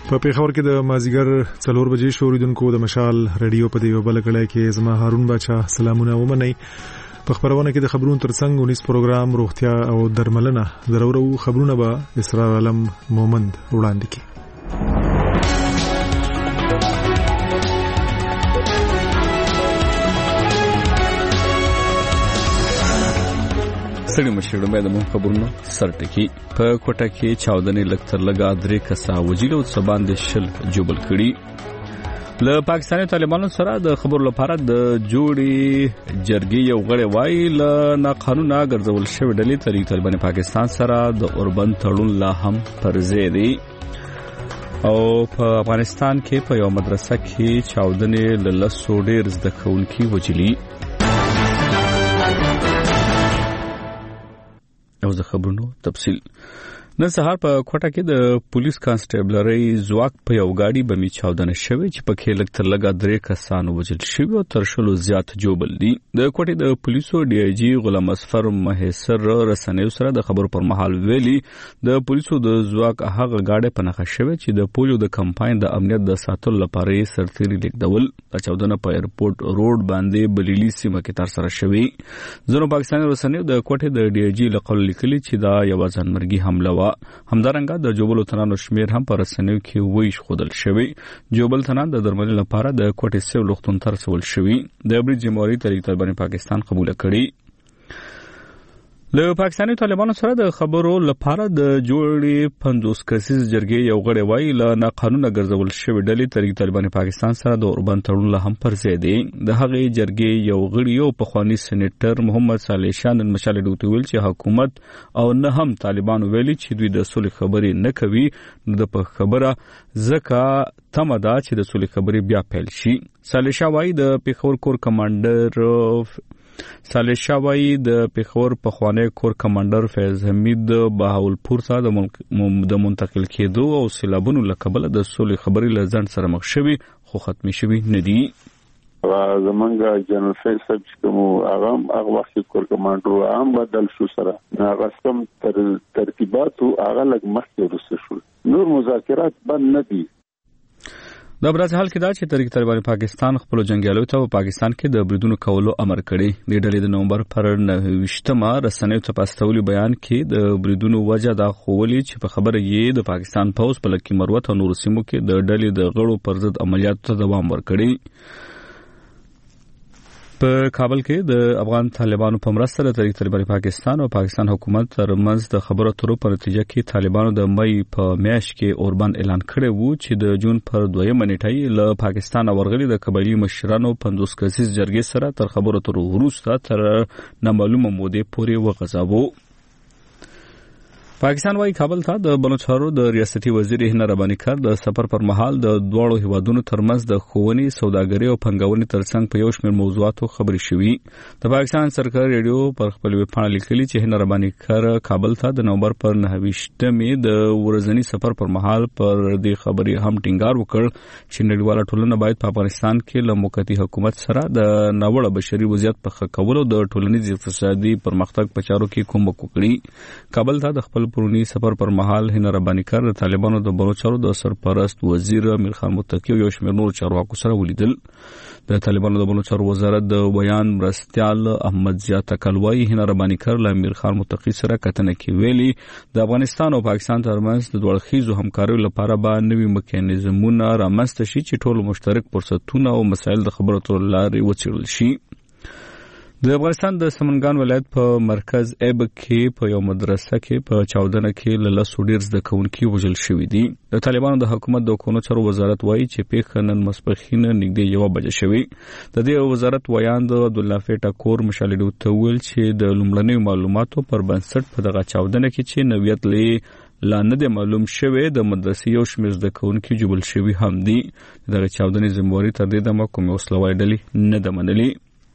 په پیښور کې د مازیګر 4 بجې شوریدونکو د مشال رادیو په دیو بل کړه کې زما هارون بچا سلامونه ومنئ. په خبرونه کې د خبرونو ترڅنګ 19 پروګرام روغتیا او درملنه ضرورو خبرونه به اسرار علم مومند وړاندې کړي. سړي مشرډو مې د مون خبرونو سرټکی په کوټه کې چاودنې لکتر لګا درې کسا وجیل او سبان د شل جوبل کړي. له پاکستاني طالبانو سره د خبرو لپاره د جوړي جرګې یو غړی وایي له ناقانونه ګرځول شوی ډلې طریق طالبان پاکستان سره د اوربند تړون لا هم پر ځای دی. او په افغانستان کې په یو مدرسه کې چاودنې له لسو ډېر زده کوونکي وجلي. او د خبرونو تفصیل نن سهار په کوټه کې د پولیس کانسټیبلرۍ ځواک په یو گاډي بمي چاودنه شوې چې په کې لکتر لګا درې کسان وژل شوي او تر شلو زیات جوبل دي. د کوټې د پولیسو ډي آی جی غلام اصفر مهسر رسنیو سره د خبرو پر مهال ویلي د پولیسو د ځواک هغه گاډي په نخښه شوی چې د پولیو د کمپاین د امنیت د ساتلو لپاره یې سرتيري لیکدول. د چاودنه په ایرپورټ روډ باندې بلیلی سیمه کې تر سره شوی. ځینو پاکستاني رسنیو د کوټې د ډي آی جی لقب لیکلي چې دا یو ځانمرګي حمله و. همدارنګه د جوبل تنانو شمیر هم پر رسنیو کې ویش خودل شوی. جوبل تنان د درملنې لپاره د کوټې سیو لختون تر سول شوی. د بری جمهوریت طریق طالبان پاکستان قبول کړي. له پاکستاني طالبانو سره د خبرو لپاره د جوړې 50 کسیز جرګې یو غړی وایي له ناقانونه ګرځول شوی ډلې طریق طالبان پاکستان سره د اوربند تړون له هم پر ځای دی. د هغې جرګې یو غړي یو پخوانی سېنیټر محمد صالح شاه نن مشال ډوټي ویل چې حکومت او نه هم طالبان ویلي چې دوی د صلح خبرې نه کوي. نو د په خبره ځکه تمه ده چې د صلح خبرې بیا پیل شي. صالح شاه وایي د پیښور کور کمانډر صالح شاه وایي د پیښور پخوانی کور کمانډر فیض حمید بهاولپور ته د منتقل کېدو او سیلابونو له کبله د صلح خبرې له ځنډ سره مخ شوي خو ختمې شوي نه دي. زمونږ جنرال فیض صاحب چې کوم هغه وخت کور کمانډر هم بدل شو سره هغه سم ترتیبات هغه لږ مخکې وروسته شو. نور مذاکرات بند نه دي. د برازیل حال کې دا چې طریق طالبان پاکستان خپل جنگیالو ته په پاکستان کې د بریدونو کولو امر کړی. د ډلې د نومبر پر 29مه رسنیو ته پاستولي بیان کې د بریدونو وجه دا خوولي چې په خبره یې د پاکستان پوځ په لکه مروت او نور سیمو کې د ډلې د غړو پر ضد عملیاتو ته دوام ورکړي. په کابل کې د افغان طالبانو په مرسته د طریق طالبان پاکستان او پاکستان حکومت ترمنځ د خبرو اترو په نتیجه کې طالبانو د مې په میاشت کې اوربند اعلان کړی وو چې د جون پر 2 نیټه له پاکستان ورغلي د قبایلی مشرانو 50 کسیز جرګې سره تر خبرو اترو وروسته تر نامعلومه مودې پورې وغځاوه. پاکستان وايي کابل ته د بلوچستان د ریاستي وزیر هنا رباني کار د سفر پر مهال د دوړو هیوادونو ترمنځ د خوونی سوداګري او پنګونې ترڅنګ په یو شمېر موضوعاتو خبرې شوې. د پاکستان سرکاري ریډیو پر خپل ویبپاڼه لیکلي چې هنا رباني کار کابل ته د نومبر پر 29مې د ورځنی سفر پر مهال پر دې خبرې هم ټینګار وکړ چې نړیواله ټولنه باید په افغانستان کې له موقتی حکومت سره د ناوړه بشري وضعیت په ښه کولو د ټولنیز اقتصادي پرمختګ په چارو کې کومک وکړي. کابل ته د خپل پرونی سفر پر مهال هنا رباني کار د طالبانو د بلوچستان د سرپرست وزیر امیر خان متقی او یو شمېر نور چارواکو سره ولیدل. د طالبانو د بلوچستان وزارت د بیان مرستیال احمد ضیا تکلوی هنا رباني کار له امیر خان متقی سره کتنه کې ویلي د افغانستان او پاکستان ترمنځ د دوړخیزو همکاریو لپاره به نوي میکانیزمونه رامنځته شي چې ټول مشترک فرصتونه او مسایل د خبرو اترو لارې وڅېړل شي. د افغانستان د سمنګان ولایت په مرکز ایب کې په یو مدرسه کې په چاودنه کې له لسو ډېر زده کوونکي وژل شوي دي. د طالبانو د حکومت د حکومتي چارو وزارت وایي چې پیښه نن ماسپښین نږدې 1 بجې شوې. د دې وزارت ویاند عبدالله فیټا کور مشالډو ته ویل چې د لومړنیو معلوماتو پر بنسټ په دغه چاودنه کې چې نویت لې لا نه معلوم شوی د مدرسې یو شمېر زده کوونکي جوبل شوي هم دي. دغه چاودنې ذمہواري تر دې دمه کومې وسلوالې ډلې نه ده منلې.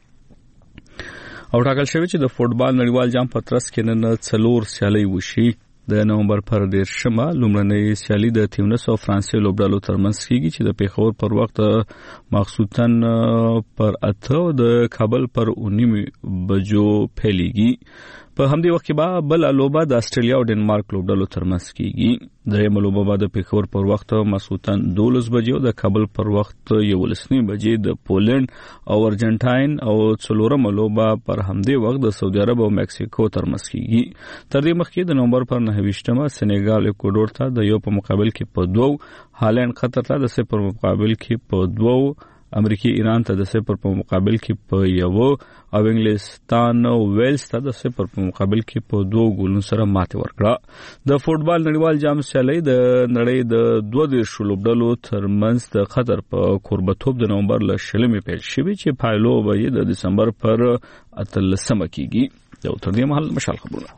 او ټاکل شوی چې د فوټبال نړیوال جام په ترڅ کې نن 4 سیالۍ وشي. د نومبر پر 13مه لومړنۍ سیالي د تیونس او فرانسې لوبډالو ترمنځ کیږي چې د پیښور پر وخت مخصوصن پر 8 د کابل پر 9 بجو پیلېږي. په همدې وخت کې به بل لوبه د استرالیا او ډنمارک لوبډلو ترمنځ کیږي. درېیمه لوبه به د پیښور پر وخت مسعودن 12 بجې او د کابل پر وخت 11 بجې د پولند او ارجنټاین او څلورمه لوبه پر همدې وخت د سعودي عرب او مکسیکو ترمنځ کیږي. تر دې مخکې د نومبر پر 9 سنغال اکوادور ته د یو په مقابل کې په 2، هالند قطر ته د 0 په مقابل کې په 2، امریکای ایران ته د 0 په مقابل کې په 1 او انګلستان او ویلز ته د 0 په مقابل کې په 2 ګولونو سره ماتې ورکړه. د فوټبال نړیوال جام سیالي د نړۍ د 22 لوبډلو ترمنځ د قطر په کوربتوب د نومبر ل 20 پیل شوی چې پایلو به د دسمبر پر 18 کېږي. د تر دې مهال مشال خبرونه.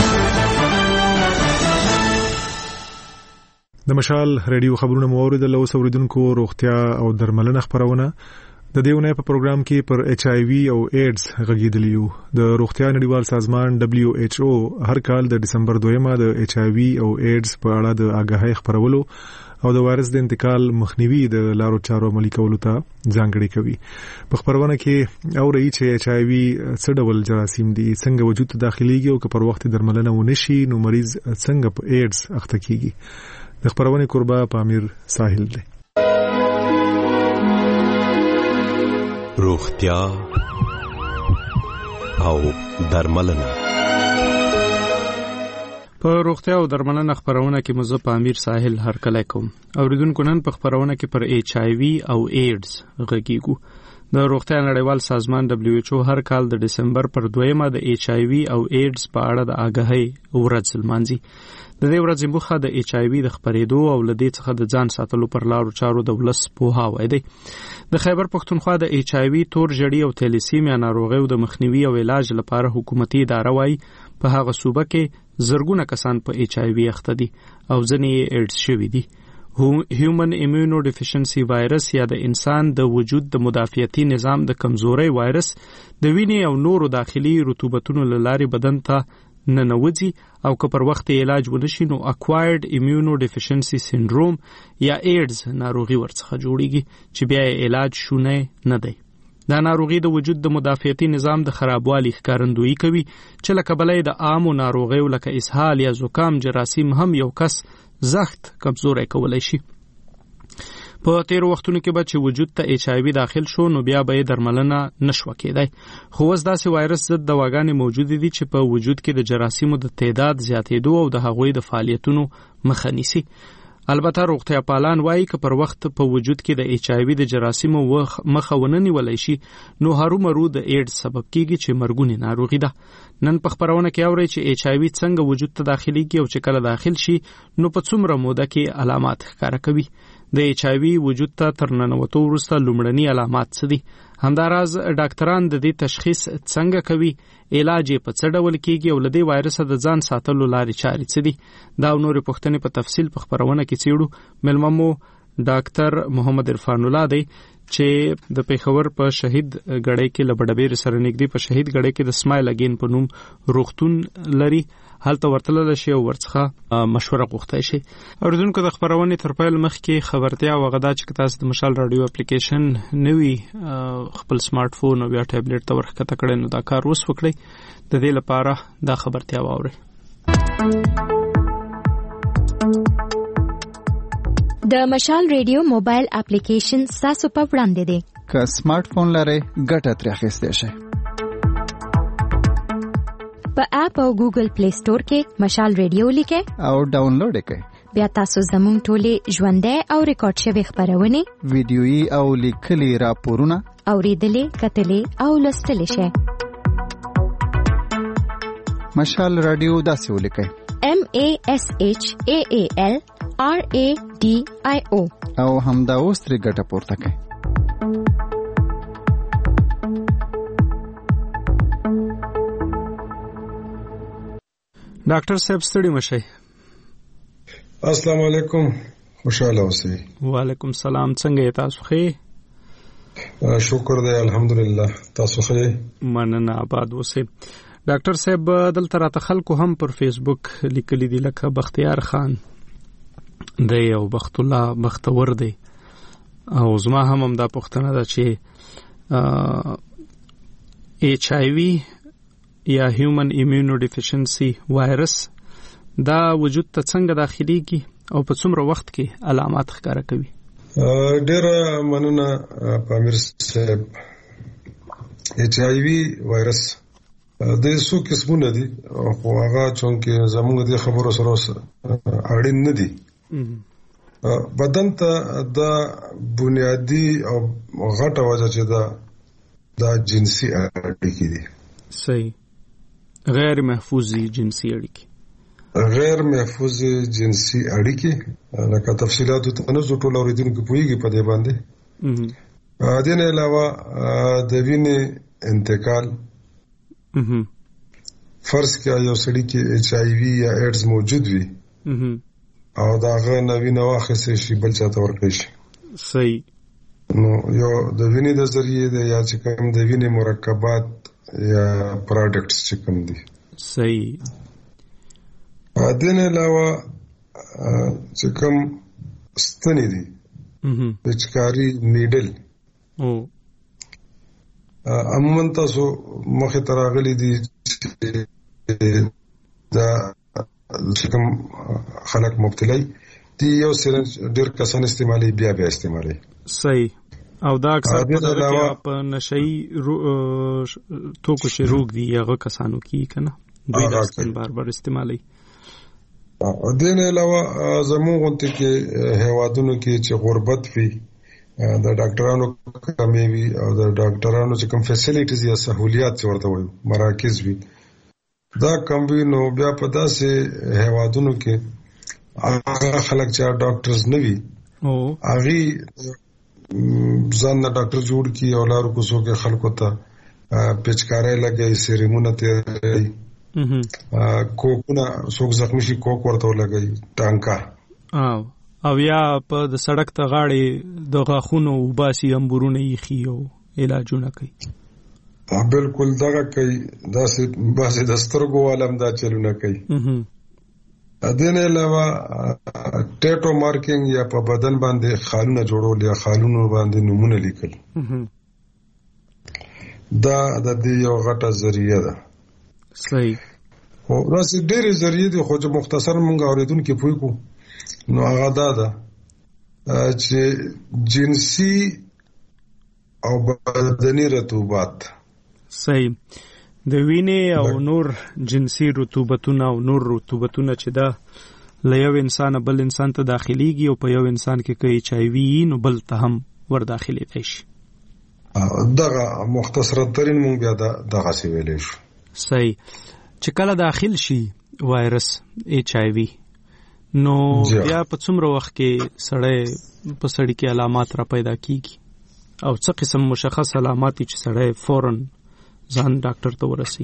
د مشال ریډیو خبرونه موارد له اوسوریدونکو روغتیا او درملنه خبرونه د دیونه په پروګرام کې پر ایچ آی وی او ایډز غږیدلیو. د روغتیا نړیوال سازمان دبليو ایچ او هر کال د دسمبر 2 د ایچ آی وی او ایډز په اړه د آگاهی خبرولو او د وایرس د انتقال مخنیوي د لارو چارو عملي کولو ته ځانګړي کوي. په خبرونه کې او رہی چې ایچ آی وی څه ډول جراثیم دي، څنګه وجود ته داخليږي او که پر وخت درملنه ونشي نو مریض څنګه په ایډز اخته کیږي. د خبرونه قربا پامیر ساحل دی. روغتیا او درملنه. په روغتیا او درملنه خبرونه کې مزه پامیر ساحل هر کله کوم. اوریدونکو نن په خبرونه کې پر ایچ آی وی او ایډز غږیږو. د روغتیا نړیوال سازمان دبليو ایچ او هر کال د دسمبر پر 2 د ایچ آی وی او ایډز په اړه د آگاهی ورځ لمانځي. د دې ورځې موخه د ایچ آی وی د خپرېدو او لدې څخه د ځان ساتلو پر لارو چارو د ولس پوهاوی دی. د خیبر پښتونخوا د ایچ آی وی تور جړی او تیلیسیمیا ناروغیو د مخنیوي او علاج لپاره حکومتي اداره وايي په هغه صوبه کې زرګونه کسان په ایچ آی وی اخته دي او ځنې ایډز شوي دي. هیومن ایمونو ډیفیشنسي وایرس یا د انسان د وجود د مدافعتي نظام د کمزوري وایرس د وینې او نورو داخلي رطوبتونو له لارې بدن ته ننوځي او که پر وخت علاج ونشي نو اکوایرډ ایمیونو ډیفیشنسي سندروم یا ایډز ناروغي ورڅخه جوړیږي چې بیا علاج شونه نه دی. دا ناروغي د وجود د مدافعتي نظام د خرابوالي ښکارندویي کوي چې لکه بلې د عامو ناروغیو لکه اسهال یا زکام جراثیم هم یو کس زخت کمزوري کولای شي. په تیر وختونو کې به چې وجود ته ایچ آی وی داخل شو نو بیا به درملنه نشو کېدای. خو اوس داسې وایرس ضد دواګانې موجود دي چې په وجود کې د جراثیمو د تعداد زیاتېدو او د هغوی د فعالیتونو مخه نیسي. البته روغتیا پالان وایي که پر وخت په وجود کې د ایچ آی وی د جراثیمو مخه ونه نیولای شي نو هرومرو د ایډز سبب کیږي چې مرګونی ناروغي ده. نن په خبرونه کې اوري چې ایچ آی وی څنګه وجود ته داخليږي او چې کله داخل شي نو په څومره موده کې علامات ښکاره کوي. د ایچ آی وی وجود ته تر ننوتو وروسته لومړني علامات څه دي؟ همداراز ډاکټران د دې تشخیص څنګه کوي، علاج په څه ډول کیږي او له دې وایرس د ځان ساتلو لارې چارې څه دي؟ دا او نورې پوښتنې په تفصیل په خبرونه کې څېړو. ملممو ډاکټر محمد عرفان الله دی چې د پیښور په شهید غړې کې لبډبیر سره نږدې په شهید غړې کې د سمایل اگین په نوم روغتون لري. هلته ورتلل شي او ورڅخه مشوره غوښتای شي. اوریدونکو د خبرونې تر پیل مخکې خبرتیا وغدا چې تاسو د مشال رادیو اپلیکیشن نوی خپل سمارټ فون او یا ټابلیټ ته ورخته کړئ نو دا کار وس وکړئ. د دې لپاره دا خبرتیا واورئ. د مشال ریډیو موبایل اپلیکیشن تاسو په وړاندې دی. که سمارټ فون لرئ ګټه ترې اخیستی شئ. په اپ او ګوګل پلی سٹور کې مشال ریډیو لیکئ او ډاونلوډ کړئ. بیا تاسو زموږ ټولې ژوندۍ او ریکارډ شوی خبرونه ویډیويي او لیکلي راپورونه اوریدلې کتلې او لوستلې شئ. مشال رادیو داسې ولیکئ MASHAAL RADIO او همدا اوس ترې ګټه پورته کړئ. ډاکټر صاحب ستړي مشئ. السلام علیکم، خوشاله اوسئ. وعلیکم السلام، څنګه تاسو ښه؟ شکر دی الحمدلله، تاسو ښه؟ مننه، آباد اوسئ. ډاکټر صاحب دلته راته خلکو هم پر فیسبوک لیکلي دي لکه بختیار خان دی او بخت الله بختور دی او زما هم دا پوښتنه ده چې ایچ آی وی یا هیومن ایمیونو ډیفیشنسي وایرس دا وجود ته څنګه داخليږي او په څومره وخت کې علامات ښکاره کوي؟ ډېر مننه پامیر صاحب. HIV وایرس د څو قسمونه دي خو هغه چونکه زموږ د خبرو سره اړین نه دي. بدن ته د بنیادی او غټه وجه چې دا جنسي اړیکې دي. صحیح. غیر محفوظ جنسي اړیکې. غیر محفوظ جنسي اړیکې لکه تفصيلات ته نه ټول اوریدونکو پوهیږي په دې باندې. د دې علاوه د وینې انتقال فرض کړه یو سړی کې HIV یا ایډز موجود وي او دا غو نوینه واخصه شي بل چاته ورکړي شي. صحیح. نو یو د وینې د ذریعے د یا چې کوم د وینې مرکبات یا پروډکټس چې کوم دي. صحیح. د دې علاوه چې کوم ستنې دي پچکاری نیډل عموما تاسو مخه تراغلي دي دا کوم خلک مبتلای دي یو سرنج ډیر کسان استعمالي بیا استعمالي. صحیح. او دا اکثر په نشئی توکو شروع دي هغه کسانو کې کنه دوی دا بار بار استعمالي. د دې علاوه زموږ غونډه کې هوادونو کې چې غربت وي د ډاکټرانو کمی وي او د ډاکټرانو چې کوم فیسیلیټیز یا سہولیات ورته وي مراکز وي دا کم وي نو بیا په داسې هوادونو کې هغه خلک چې ډاکټرز نه وي هغه ځان نه ډاکټر جوړ کی او لارو کوڅو کې خلکو ته پچکارې لګي سیریمونه ته کوکونه څوک زخمی شي کوک ورته لګي ټانکا او یا په د سړک ته غاړي د غاخونو وباسي امبورونه یې خيو علاجونه کوي. بالکل دغه کوي داسې باسي د سترګو عالم دا چلونه کوي. دین علاوه ټیټو مارکینګ یا په بدن باندې خالونه جوړول یا خالونو باندې نمونه لیکل دا د دې یو غټه ذریعہ ده. صحیح. او راځي ډېرې ذریعہ دي خو چې مختصر مونږ اوریدونکو پوي کو نو هغه دا چې جنسي او بدني رطوبات. صحیح. د وینې او نور جنسي رطوبتونه او نور رطوبتونه چې دا له یو انسان بل انسان ته داخليږي او په یو انسان کې کوي HIV نو بل ته هم ور داخلي شي. دغه مختصر ترين مونږ بیا دغه څه ویلې شو. صحیح. چې کله داخل شي وایرس HIV نو بیا په څومره وخت کې سړی په سړی کې علامات را پیدا کیږي او څه قسم مشخص علامات چې سړی فورن ځان ډاکټر ته ورسي؟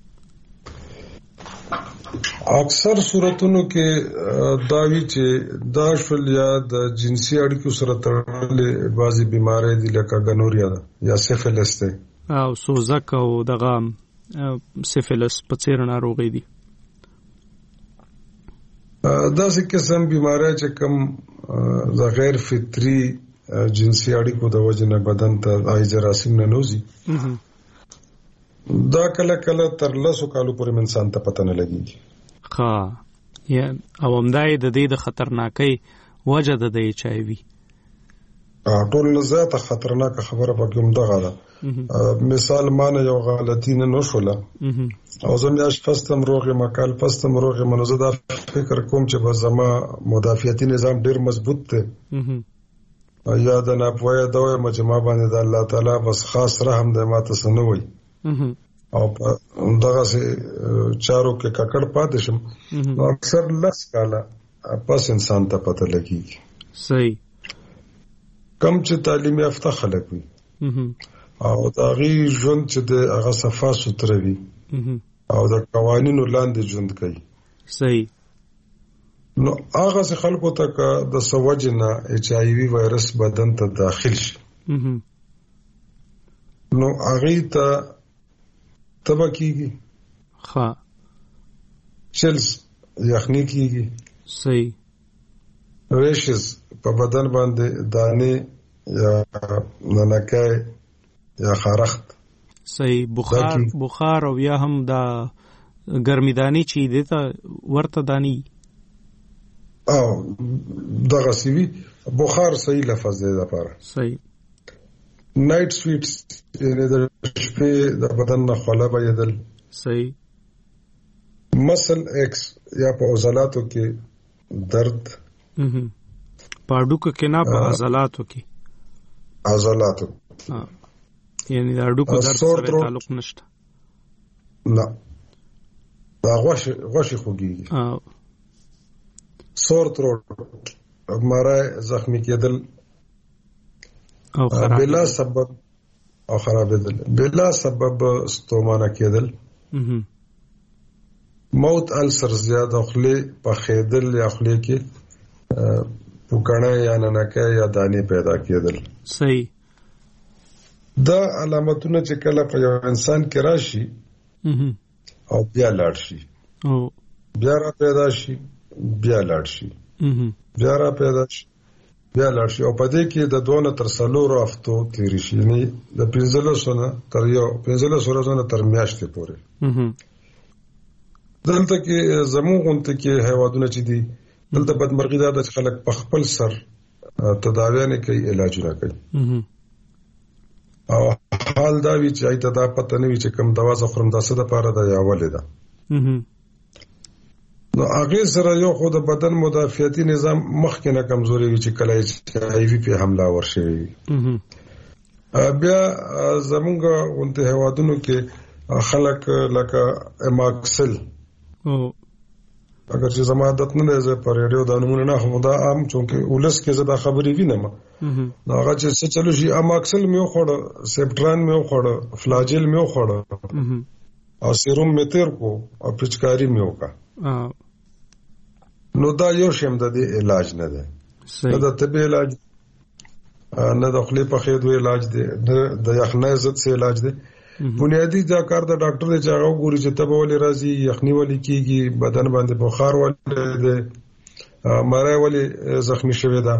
اکثر صورتونو کې داوی چې داشل یا د جنسي اړیکو سره تړلې بعضي بيمارۍ دي لکه ګنوریا یا سیفلس ده او سوزک او دغه سیفلس په څیر ناروغي دي. دا څه قسم بيمارۍ چې کوم غیر فطري جنسي اړیکو د وجه نه بدن ته آی جراثیم نه نوځي دا کله کله تر 100 کالو پورې انسان ته پته نه لګيږي. ها یا او همدای د دې د خطرناکۍ وجه د HIV ټول زیاته خطرناک خبره پکې هم دغه ده. مثال مانه یو غلطی نه نشوله او زم یاش فستم روغه مکال فستم روغه منوزه دا فکر کوم چې به زما مدافعتي نظام ډیر مضبوط دی یا د نه پوهه دوه مجمع باندې د الله تعالی بس خاص رحم د ماته سنوي او دغه سه چارو کې ککړ پاتې شم نو اکثر لس کاله پس انسان ته پته لګي. صحیح. کم چې تعلیم یافته خلک وي او دا غي ژوند چې د هغه صفه ستره وي او د قوانینو لاندې ژوند کوي. صحیح. نو هغه خلکو ته د سوجنا HIV وایرس بدن ته داخل شي نو هغه ته تبکیږي ها چلز یخنی کیږي. صحیح. ریشز په بدن باندې دانه یا ننکای یا خارخت. صحیح. بخار او یا هم دا ګرمیدانی چې دته ورته دانی دغه سیوی بخار صحیح لفظ دی لپاره. صحیح. نایټ سویټس یعنی د شپې د بدن نه خوله بهیدل. صحیح. مسل ایکس یا په عضلاتو کې درد. په اډوکو کې نه په عضلاتو کې. عضلاتو یعنی د اډوکو درد سره تعلق نشته. نه دا غوښې خوږیږي. سور تروټ مړای زخمی کېدل او بلا سبب او خرابېدل بلا سبب ستومانه کېدل. موت السر زیاده خولې پخېدل یا خولې کې پوکڼه یا ننکه یا دانې پیدا کېدل. صحیح. دا علامتونه چې کله په یو انسان کې راشي او بیا لاړ شي بیا را پیدا شي بیا لاړ شي بیا را پیدا شي بیا لاړ شي او په دې کې د 2 تر 4 هفتو تیری شي نه د 15 نه تر 15 تر میاشتې پورې. دلته کې زموږ غونته کې حیوانات چې دي دلته بدمرغي ده چې خلک په خپل سر تداوی نه کوي علاجونه کوي او حال دا وی چې ایته دا پته نه وی چې کوم دوا زه خورم داسه د پاره د یاولې ده. نو هغه سره یو خو د بدن مدافعتي نظام مخکې نه کمزوري وي چې کله HIV په حمله ورشي. بیا زمونږ اونته هوادونو کې خلک لکه اماکسل اگر چې زما عادت نه ده په ریډیو د نمونه نه هم دا عام چونکه ولس کې زدا خبرې وینم نو هغه چې څه چلو شي اماکسل مې خوړ سپټران مې خوړ فلاجل مې خوړ او سیروم مې تیر کو او پچکاری مې وکا. نو دا یو شیم د علاج نه ده. نه د طبي علاج نه د خپل په خېدو علاج دی د یخنۍ ضد سه علاج دی. بنیادی دا کار د ډاکټر دی چې هغه ګوري چې تبه ولې راځي یخنۍ ولې کیږي بدن باندې بخار ولې دی مړای ولې زخمی شوی دا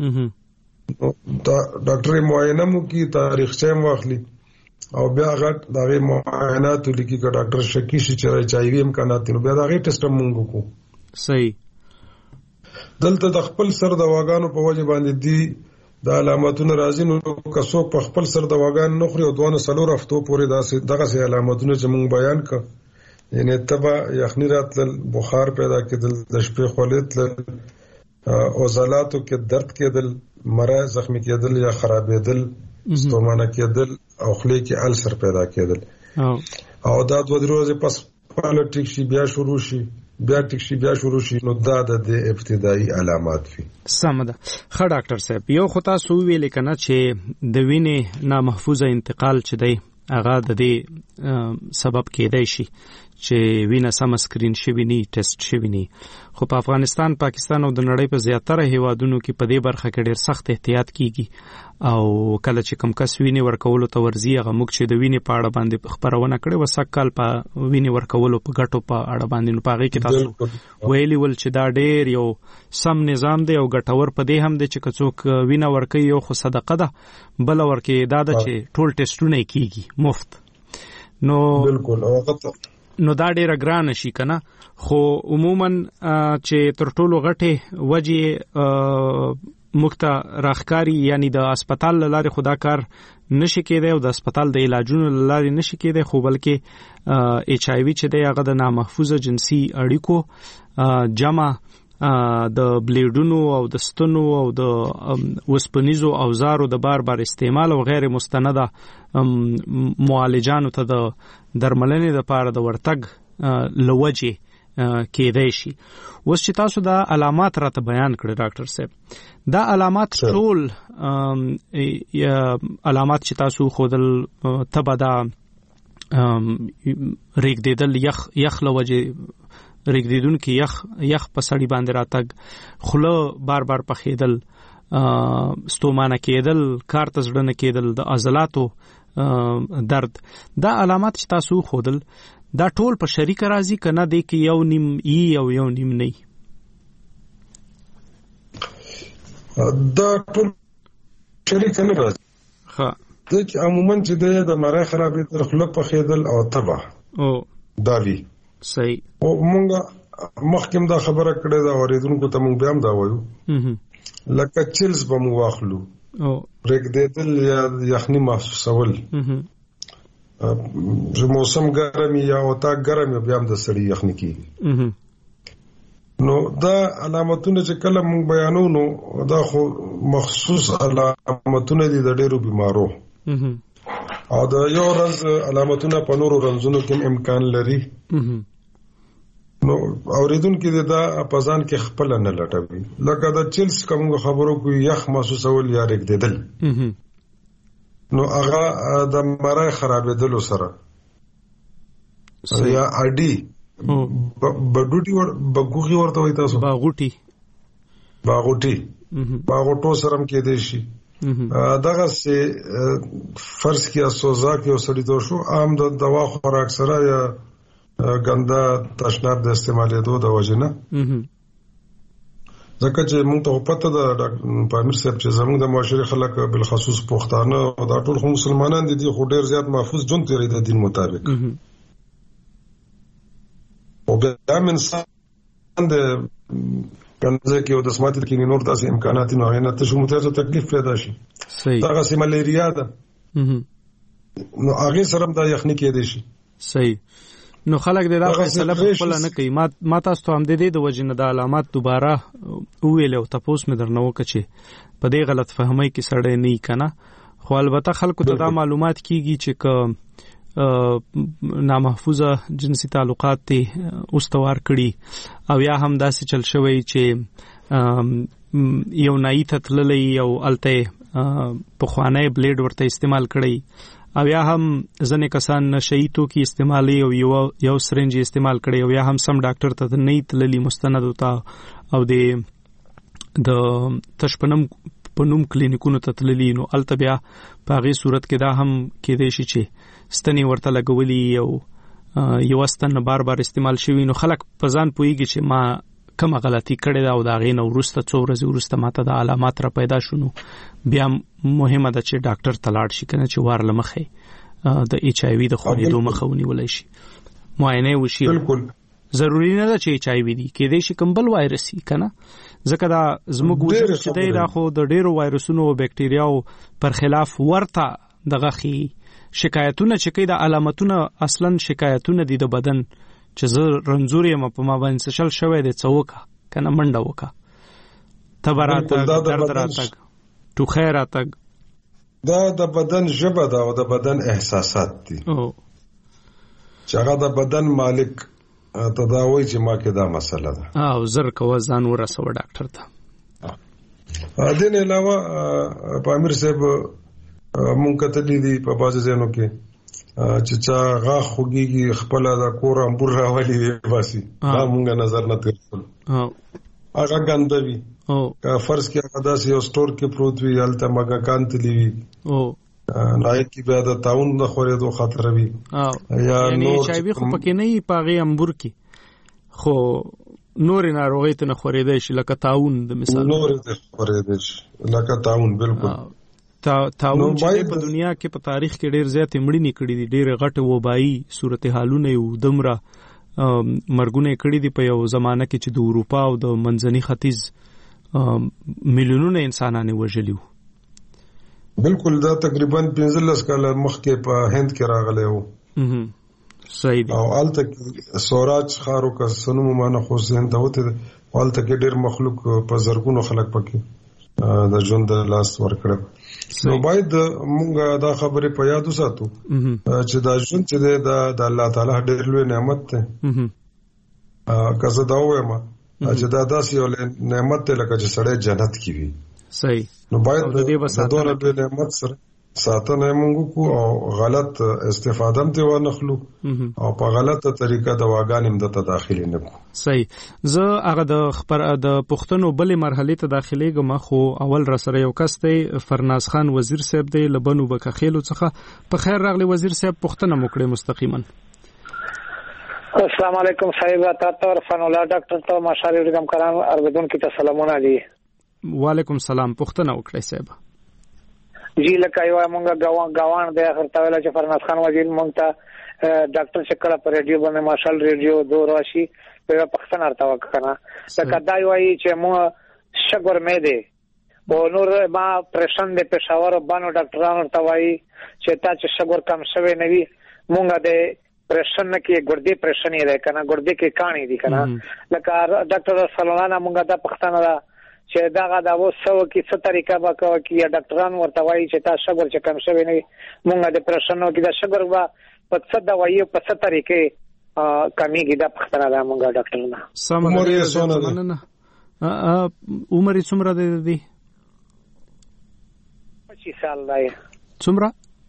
ډاکټر معاینه مو کی تاریخ چم واخلي او بیا هغه دغه معاینات لیکي چې ډاکټر شکی شي چې HIV امکانات دي بیا دغه ټیسټ مونږ کو. صحیح. دلته د خپل سر د واګانو په وجه باندې دي د علامتونو راځي نو کسو په خپل سر د واګان نه خوري او 2 هفتو پورې دغه سه علامتونه چې مونږ بیان کړ یعنی تبه یخنۍ راتل بخار پیدا کېدل د شپې خولې تل عضلاتو کې درد کېدل مړای زخمی کېدل یا خرابېدل ستومانه کېدل او خولې کې السر پیدا کېدل او دا 2 ورځې پس پالیټیک شي بیا شروع شي بیا ټیک شي بیا شروع شي نو دا د ابتدایي علامات وي. سم ده. ښه ډاکټر صاحب یو خو تاسو ویل کنه چې د وینې نامحفوظه انتقال چې دی هغه د دې سبب کېدای شي چې وینه سم سکرین شوی ني ټیسټ شوی ني. خو په افغانستان پاکستان او د نړۍ په زیاتره هیوادونو کې په دې برخه کې ډېر سخت احتیاط کیږي او کله چې کم کس وینه ورکولو ته ورزي هغه موږ چې د وینې په اړه باندې خبرونه کړې وسکل په وینه ورکولو په ګټو په اړه باندې نو پاغي کې تاسو ویلي ول چې دا ډېر یو سم نظام دی او ګټور په دې هم دی چې څوک وینه ورکوي یو خو صدقه ده بل ورکه دا د چې ټول ټیسټونه کیږي مفت. نو بالکل نو دا ډیره ګرانه شي کنه خو عموما چې تر ټولو غټه وجه مخته راخکاری یعنی د هسپتال لاره خدا کار نشي کېده او د هسپتال د علاجونو لاره نشي کېده خو بلکې HIV چې دی هغه د نامحفوظه جنسي اړیکو جمع د بلیډونو او د ستنو او د وسپنیزو اوزارو د بار استعمال او غیر مستنده معالجانو ته د درملنې لپاره د ورتګ لوجه کېدای شي. اوس چې تاسو دا علامات راته بیان کړل ډاکټر صاحب دا علامات ټول علامات چې تاسو خودل تبه دا ریګدل یخ لوجه ریګدیدون کې یخ په سړی باندې راتګ خوله بار پخېدل ستومانه کېدل کار ته زړه نه کېدل د عضلاتو درد دا علامات چې تاسو خودل دا ټول په شریک راځي کنه دی کې یو نیم او یو نیم نه دا ټول شریک نه راځي. ها چې عموما چې د مړای خرابې تر خپل په خېدل او تبع او داوی صحیح او مونږه مخکم دا خبره کړې دا اوریدونکو ته مونږ بیا هم دا وایو لکه چیلز به مو واخلو او رګدېدل یا یخني محسوسول چې موسم ګرم یا وتا ګرم بیا هم د سړی یخني کیږي نو دا علامتونه چې کله مونږ بیانو نو دا خو مخصوص علامتونه دي د ډېرو بیمارو او دا یو ورځ علامتونه په نورو رنځونو کې امکان لري نو اوریدونکو دا په ځان کې خپل نه لټوي لکه دا چیلز کوم خبرو کوي یخ محسوسول یا رګدېدل نو هغه د مړای خرابېدل سره یا اډي بډوټي بګوغي ورته وای تاسو باغوټي سره هم کې دی شي دغه سه فرض کیا سوزا کې اوسړي تو شو عام د دوا خوراک سره یا ګندا تشناب د استعمالېدو د وجنه ځکه چې موږ ته پته ده ډاکټر پامیر صاحب چې زموږ د معاشري خلک بالخصوص پښتانه او دا ټول مسلمانان دي خو ډېر زیات محفوظ ژوند تیری د دین مطابق او بیا انسان د کنځه کې او د سماعت کې نور داسې امکانات نه غوښنه ته شو متاسو تکلیف پیدا شي صحیح دا غسی ملیریا ده نو هغه سره دا یخني کې دي شي صحیح نو خلک دا فیصله خپل نه کوي ما تاسو ته هم د دې د وجنه د علامات دوباره ویل او تاسو مې درنو کچې په دې غلط فهمۍ کې سړی نه کنه خو البته خلکو ته دا معلومات کیږي چې نامحفوظه جنسي تعلقات ته استوار کړي او یا هم داسې چل شوی چې یو نایته تللې او الته په خوانه بلیډ ورته استعمال کړي او یا هم ځنې کسان نشئیتو کې استعمالي او یو سرنج استعمال کړي او یا هم سم ډاکټر ته نه تللی مستند وتا او د تشپنم پنوم کلینیکونو ته تللی نو الته بیا په هغه صورت کې دا هم کېدای شي چې ستنی ورته لګولي او یو استن بار استعمال شوی نو خلک په ځان پويږي چې ما کومه غلطي کړې ده او دا غي نو ورسته څو ورځې ورسته ماته د علامات را پیدا شونه بیا مهمه ده چې ډاکټر تلاړ شي کنه چې وار لمخه د ایچ آی وی د خورېدو مخاوني ولای شي معاینه وشي بالکل ضروری نه ده چې ایچ آی وی دي کې دې شي کمبل وایرسي کنه ځکه دا زموږ وجود چې دی دا خو د ډیرو وایرسونو او بکټریاو پر خلاف ورته دغه خي شکایتونه چې کې د علامتونه اصلا شکایتونه دي د بدن چې زه رنځوري م په ما باندې شل شوی د څوکا کنه منډه وکا تبراته درد راتګ تو خیراتګ دا د بدن ژبه ده او د بدن احساسات دي چې هغه د بدن مالک تداوی چې ما کې دا مسله ده او زر کو ځان ورسو ډاکټر ته دین علاوه پامیر صاحب مونږ کتلې دي په بازي ځینو کې چې چا غاښ خوږیږي خپل د کور امبور راولي واسي دا مونږه نظر نه تیرول هغه ګندوي او فرض کې هغه داسې یو سٹور کې پروت وي الته مګه کانتلی وي او نای کې بیا د تاون د خورېدو خطر وي یا نور چایبي خو پکې نه یې پاغي امبور کې خو نور ناروغي ته نه خورېدای شي لکه تاون د مثال نور ته خورېدای شي لکه تاون بالکل تاون چې په دنیا کې په تاریخ کې ډېر زیات مړینې کړې دي ډېر غټ وبایي صورتحالونه یو دمره مرګونه کړې دي په یو زمانہ کې چې د اروپا او د منځني ختیځ میلیونونه انسانان وژلي بالکل دا تقریبا 15 کال مخکې په هند کې راغلی وو صحیح او الته سوراج خارو کا سنوم مانه خو هند ته وته الته کې ډېر مخلوق په زرګونو خلک پکې د ژوند لاس ورکړ نو باید مونږه دا خبره په یاد وساتو چې دا ژوند چې د الله تعالی ډېر لوی نعمت ده کزه دا وایم چې دا داسې یو نعمت ده لکه چې سړی جنت کې وي صحیح نو باید د دې نعمت سره ساتنه موږ کو او غلط استفاده هم ته ونخلو او په غلطه طریقه د واګانیم د تداخل نه کو صحیح زه هغه د پښتنو بلې مرحله ته داخليږم خو اول را سره یو کس دی فرناز خان وزیر صاحب دی لبنو بکخیلو څخه په خیر راغلی وزیر صاحب پښتنه موکړه مستقیما السلام علیکم صاحب تاسو عرفان الله ډاکټر ته ماشاءالله رقم کرام اردن کی ته سلامونه دي وعلیکم سلام پښتنه وکړئ صاحب جی لکه یو مونږه غوان د اخر تاویل چې فرناس خان وزیر مونږ ته ډاکټر شکل پر ریډیو باندې ماشال ریډیو دو راشي په پښتون ارتاو کنه لکه دا وایي چې مو شګور مې دی او نور ما پرشن د پېښور باندې ډاکټرانو ته وایي چې تا چې شګور کم شوی نه وي مونږه د پرشن کې ګردې پرشن یې ده کنه ګردې کې کانی دي کنه لکه ډاکټر سلوانا مونږه د پښتون را چې دا غا و سو کې څه طریقه به کوي چې ډاکټران ورته وایي چې تا شګور چې کم شوی نه مونږه د پرشنو کې د شګور وا په څه دوايي په څه طریقې کمیږي د پښتنه د مونږه ډاکټر نه عمر یې څومره ده عمر یې څومره دی 25 سال دی څومره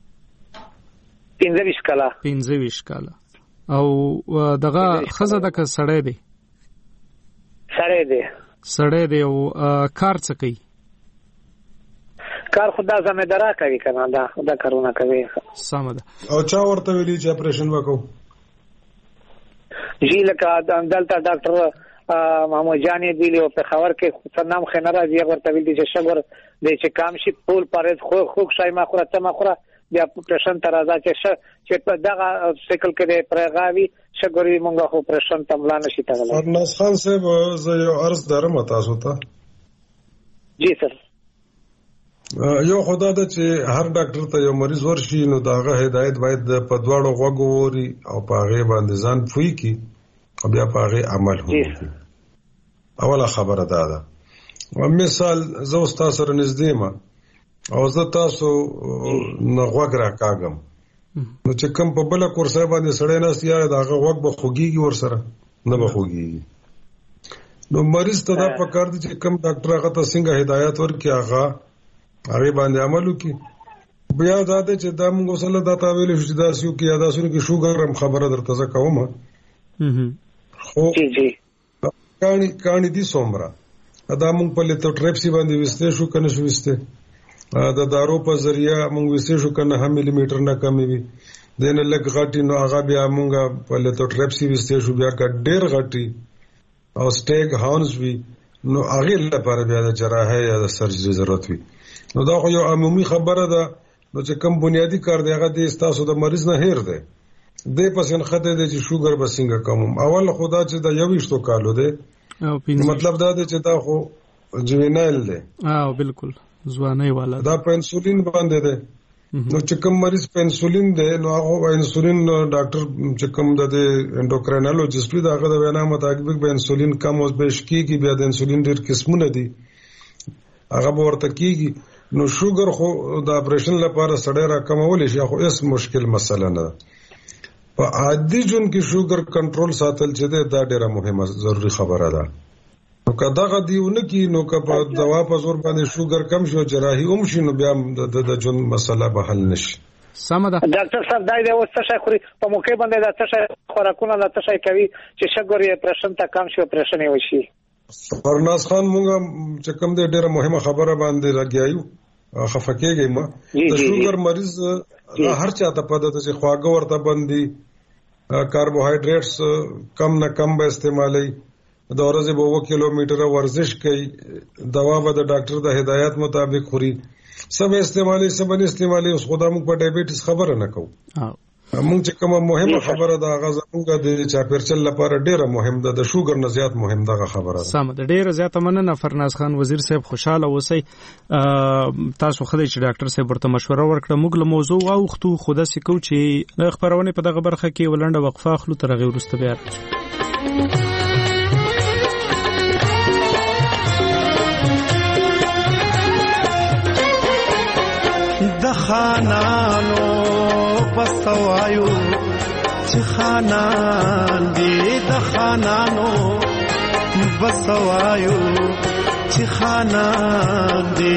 15 کاله 15 کاله او دغه خزه د سړی دی سړی دی او کار څه کوي کار خدا زمیدارا کوي کنه دا کارونه کوي سم ده او چا ورته ویلي چې اپریشن وکاو جی لکه دلته ډاکټر محمود جانی دیلی او په خبر کې څنام خنره دی ورته ویلي چې شګور د چې کام شي پول پرز خو شای ما خوره ته ما خوره بیا پرشن تر راځي چې په دغه سیکل کې پرغاوی شګوري مونږه خو پرشن تملا نشي تاغله فرناس خان صاحب زه یو عرض درم تاسو ته جی سر یو خدا د چې هر ډاکټر ته یو مریض ورشي نو داغه هدایت باید په دواړو غوغوري او په هغه باندې ځان پوي کی او بیا په هغه عمل وکړي اوله خبره ده مثال زه استاد سره نږدې ما او زه تاسو نه غوږ راکاږم نو چې کوم په بل کورسای باندې سړی نه سیاره داغه غوږ به خوږیږي ور سره نه به خوږیږي نو مریض ته دا پکار دي چې کوم ډاکټر هغه ته څنګه هدایت ورکړي هغه باندې عمل وکړي بیا دا د چې دا موږ سره دا تاویل شو چې دا سيو کې یاداسونه کې شوګر هم خبره درته ځه کومه خو جی کانی دي سومرا دا موږ په لته ټریپسي باندې وسته شو کنه شو وسته دا دارو په ذریعہ موږ وسته شو کنه 1 ملي میټر نه کمی وي دنه لګ غټي نو هغه بیا موږ په لته ټریپسي وسته شو بیا ډېر غټي او سټیګ هاونز وي نو هغه لپاره بیا د جراحه یا د سرجري ضرورت وي نو دا خو یو عمومي خبره ده نو چې کوم بنیادی کار دی هغه د تاسو د مریض نه هیر دی د پسین خطه دی چې شوګر بسنګ کوم اول خدا چې دا یو وشتو کالو دی مطلب دا دی چې دا خو جوینایل دی بالکل ځواني والا دا په انسولین باندې دی نو چې کوم مریض په انسولین دی نو هغه انسولین ډاکټر چې کوم د انډوکراینالوجیست دی هغه د وینا مطابق به انسولین کم اوس به شکیږي بیا د انسولین ډېر قسمونه دي هغه ورته کیږي نو شوګر خو د اپریشن لپاره سړی را کمول شي خو اس مشکل مسله نه په عادي جون کې شوګر کنټرول ساتل چې دا ډیره مهمه ضروری خبره ده نو کداغه دیونه کې نو که دوا په زور باندې شوګر کم شو جراحي شي نو بیا د جون مسله به حل نشي سم ده ډاکټر صاحب دای د وسته خوري په موقع باندې د تشه خوراکونه د تشه کوي چې شګور یې پرشن ته کم شي پرشن یې وشي فرناس خان مونږه چې کوم دې ډیره مهمه خبره باندې راګیایو خفکیږي ما د شوګر مریض هر چا ته پته ده چې خواږه ورته باندې کاربوهایډریټس کم نه کم به استعمالي د ورځې به 1 کیلومتر ورزش کوي دوا به د ډاکټر د هدایت مطابق خوري سب استعمالي سب نه استعمالي اوس خدای موږ په ډایبټیس خبره نه کوو موږ چې کومه مهمه خبره ده هغه زموږ د چاپیرچل لپاره ډیره مهم ده د شوګر نه زیات مهم ده خبره ده سم ده ډیره زیاته مننه فرناس خان وزیر صاحب خوشاله اوسئ تاسو خدای چې ډاکټر صاحب ورته مشوره ورکړه موږ له موضوع واوختو خو د سکو چې د خبرونه په دغه برخه کې ولنډه وقفه اخلو تر هغه وروسته بیا د خانانو بسوایو چې خانان دی د خانانو بسوایو چې خانان دی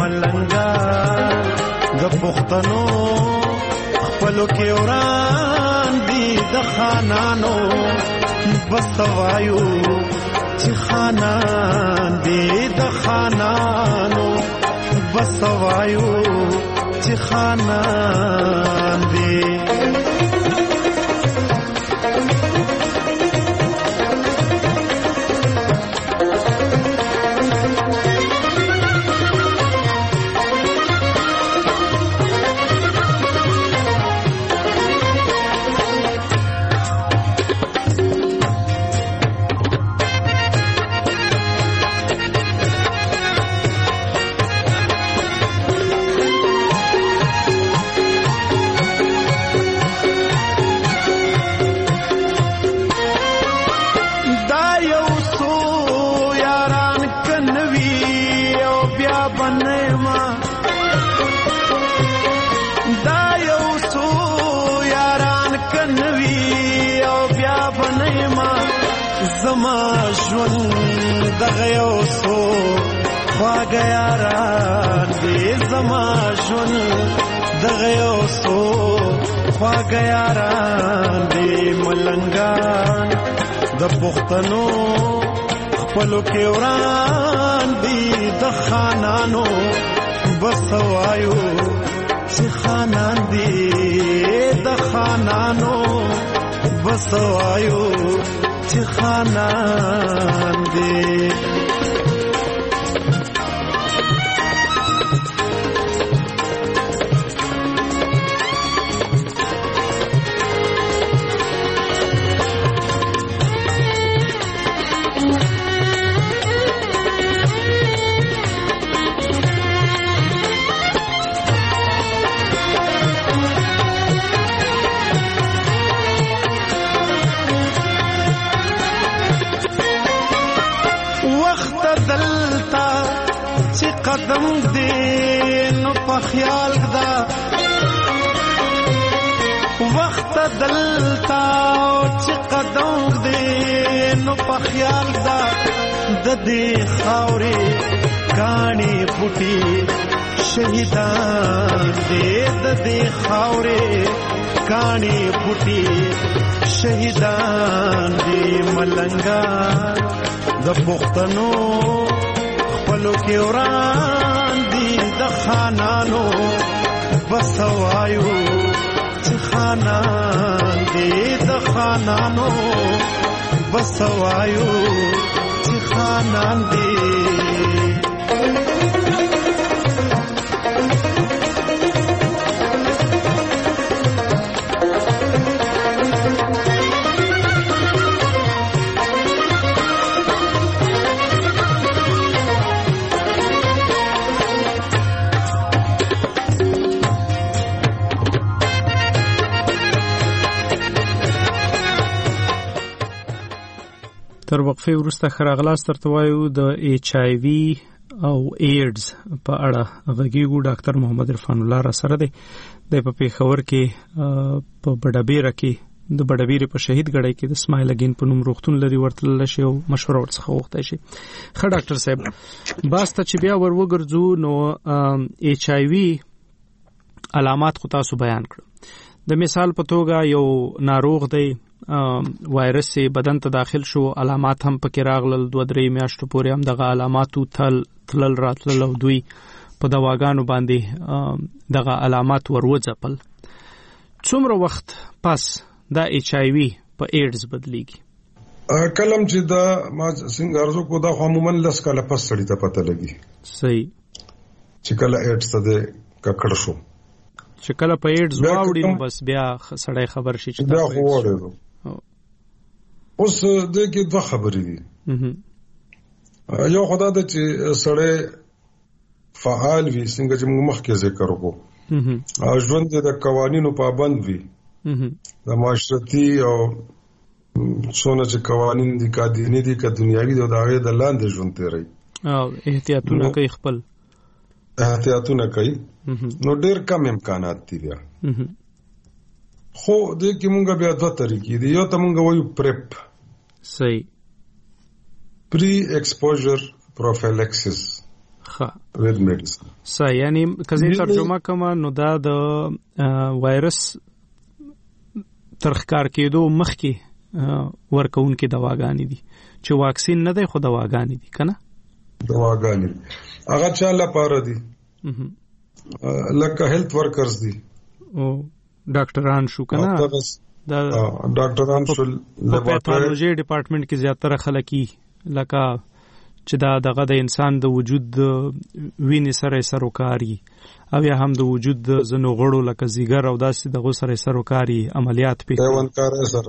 ملنګا د پښتنو خپلو کې وران دی د خانانو بسوایو چې خانان دی د خانانو بسوایو چې خانان دی زما ژوند دغه یو څو خواږه یاران دي زما ژوند دغه یو څو خواږه یاران دي ملنګان د پښتنو خپلو کې وران دي د خانانو بس وایو چې خانان دي د خانانو بس وایو چې خانان دي قدم دې نو په خیال دا وخت دلتا چې قدم دې نو په خیال دا د دې خاورې کانی پټي شهیدان دې د دې خاورې کانی پټي شهیدان دې ملنګان د پښتنو خپلو کې وران دي د خانانو بس وایو چې خانان دي د خانانو بس وایو چې خانان دي تر وقفه وروسته خراغلاس ترته وایو د ایچ آی وی او ایډز په اړه غږیږو. ډاکټر محمد عرفان الله را سره دی په پیښور کې په بډابیره کې د بډابیره په شهید ګړی کې د اسماعیل اګین په نوم روغتون لري ورتل شي او مشوره ورڅخه وغوښتای شي. ښه ډاکټر صاحب باسته چې بیا وګرځو نو ایچ آی وی علامات خو تاسو بیان کړو. د مثال په توګه یو ناروغ دی وایرس بدن ته داخل شو علامات هم پکې راغلل 2-3 میاشتو پورې هم دغه علاماتو تلل راتلل او دوی په دواګانو باندې دغه علامات وروځپل. څومره وخت پس دا ایچ آی وی په ایډز بدلیږي؟ کلم چې دا ما څنګه ارزو کو دا عموما لس کاله پس سړی ته پته لګي. صحیح. چې کله ایډز ته ککړ شو چې کله په ایډز واوړي نو بس بیا سړی خبر شي چې دا وړو. اوس د کې دوه خبرې دي. یو خدای ته چې سړی فعال وي څنګه چې موږ مخکې ذکر وکړو ژوند د قوانینو پابند وي د معاشرتي او څونه چې قوانین دي کا دیني دي کا دنیوي دي دا غي د لاندې ژوند تیری او احتیاطونه کوي خپل احتیاطونه کوي نو ډېر کم امکانات دي بیا خو د کې مونږ بیا دوه طریقې دي. یو ته مونږ وایو پریپ. صحیح. پری ایکسپوژر پروفیلیکسس ود میډیسن. صحیح. یعنی کزي ترجمه کوم نو دا د وایرس ترخکار کېدو مخکې ورکوونکې دواګانې دي چې واکسین نه دی خو دواګانې دي کنه دواګانې هغه چا لپاره دي لکه هیلث ورکرز دي او ډاکټران شو کنه دا ډاکټران شو پیتالوژي ډپارټمنټ کې زیاتره خلک لکه چې دا دغه د انسان د وجود وینې سره سروکاري او یا هم د وجود زنو غړو لکه زیګر او داسې دغه سره سروکاري عملیات پکې پیوندکار سره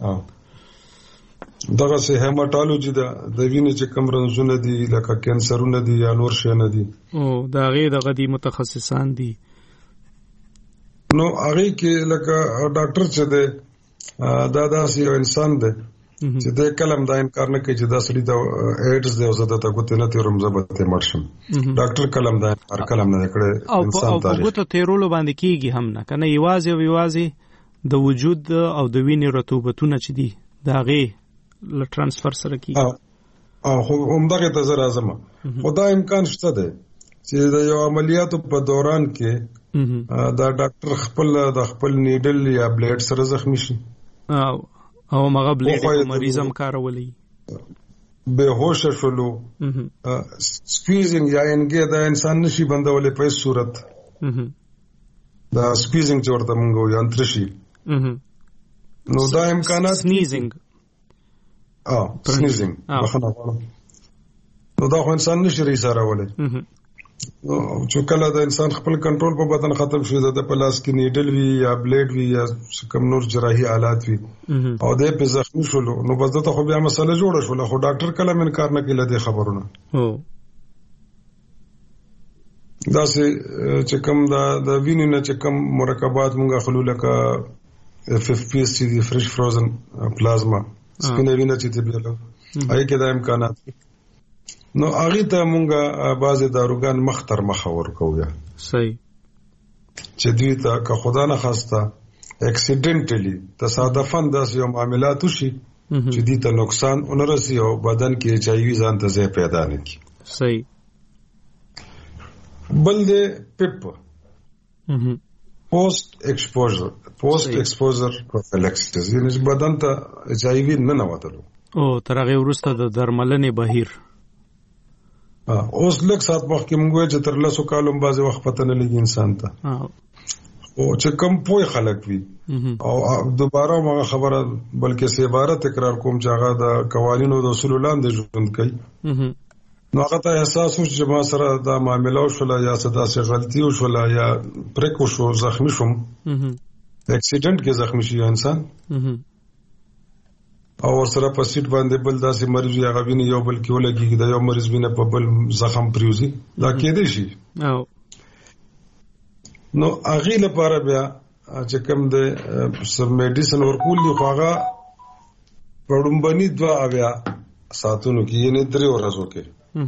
دغه سه هیماتولوژي د وینې چې کوم رنځونه دي لکه کینسرونه دي یا نور شي نه دي او دا غي دغه دي متخصصان دي نو هغه کې لکه ډاکټر چې دی دا داسې یو انسان دی چې د کلم دا انکار نه کوي چې دا سړي د ایډز دی او زه د تاګوت نه تیروم زبته مرشم ډاکټر کلم دا هر کلم نه کړي انسان تاریخ او په تیرولو باندې کیږي هم نه کنه یوازې د وجود او د وینې رطوبتونه چې دي دا غي ل ترانسفر سره کی خو همدغه ته زر اعظم خدا امکان شته ده چې د یو عملیاتو په دوران کې دا ډاکټر خپل نیډل یا بلیډ سره زخمی شي او مغه بلیډ مریضم کارولي به هوش شولو سکویزینګ یا انګه دا انسان نشي بندولې په صورت دا سکویزینګ چې ورته مونږ یو انترشي نو دا امکانات سنیزینګ سنیزینګ نو دا خو انسان نشي ریسارولې چې کله د انسان خپل کنټرول په بدن ختم شي د پلاس کې نیډل وی یا بلیډ وی یا کوم نور جراحي آلات وی او د په زخمی شولو نو بس دته خو بیا مسله جوړه شوله خو ډاکټر کله منکار نه کوي د خبرونه دا چې کوم د وینې نه چې کوم مرکبات مونږه خلول کا FFPs چې دی فرش فروزن پلازما سپینه وینه چې دی بل هغه کې د امکانات نو هغه ته مونږه بعضی داروګان مختر مخور کوو صحیح چې دوی ته که خدا نه خواسته اکسیډنټلی تصادفاً داسې یو معاملات وشي چې دوی ته نقصان ونرسي او بدن کې HIV ځان ته ځای پیدا نه کړي صحیح بل دې پپ پوسټ ایکسپوژر پروفیلکسس یعنی بدن ته HIV نه نواتلو او تر هغه وروسته د درملنې بهیر اوس لږ سات مخکې موږ چې تر لاسو کالم بازي وخت پته نه لګي انسان ته او چې کم پوي خلک وي او دوباره ما خبره بلکې سه عبارت تکرار کوم چې هغه د قوانینو د اصول لاندې ژوند کوي نو هغه ته احساس وشي چې ما سره دا معاملې وشوله یا صدا سه غلطي وشوله یا پرکو شو زخمی شوم اکسیډنټ کې زخمی شي انسان او سره په سیټ باندې بل داسې مریض یا غوینه یو بل کې ولګي دا یو مریض وینه په بل زخم پریوزي دا کېدې شي نو هغه لپاره بیا چې کوم د سب میډیسن ورکول دی هغه پړمبني 2 اویا ساتونو کې یعنی 3 ورځو کې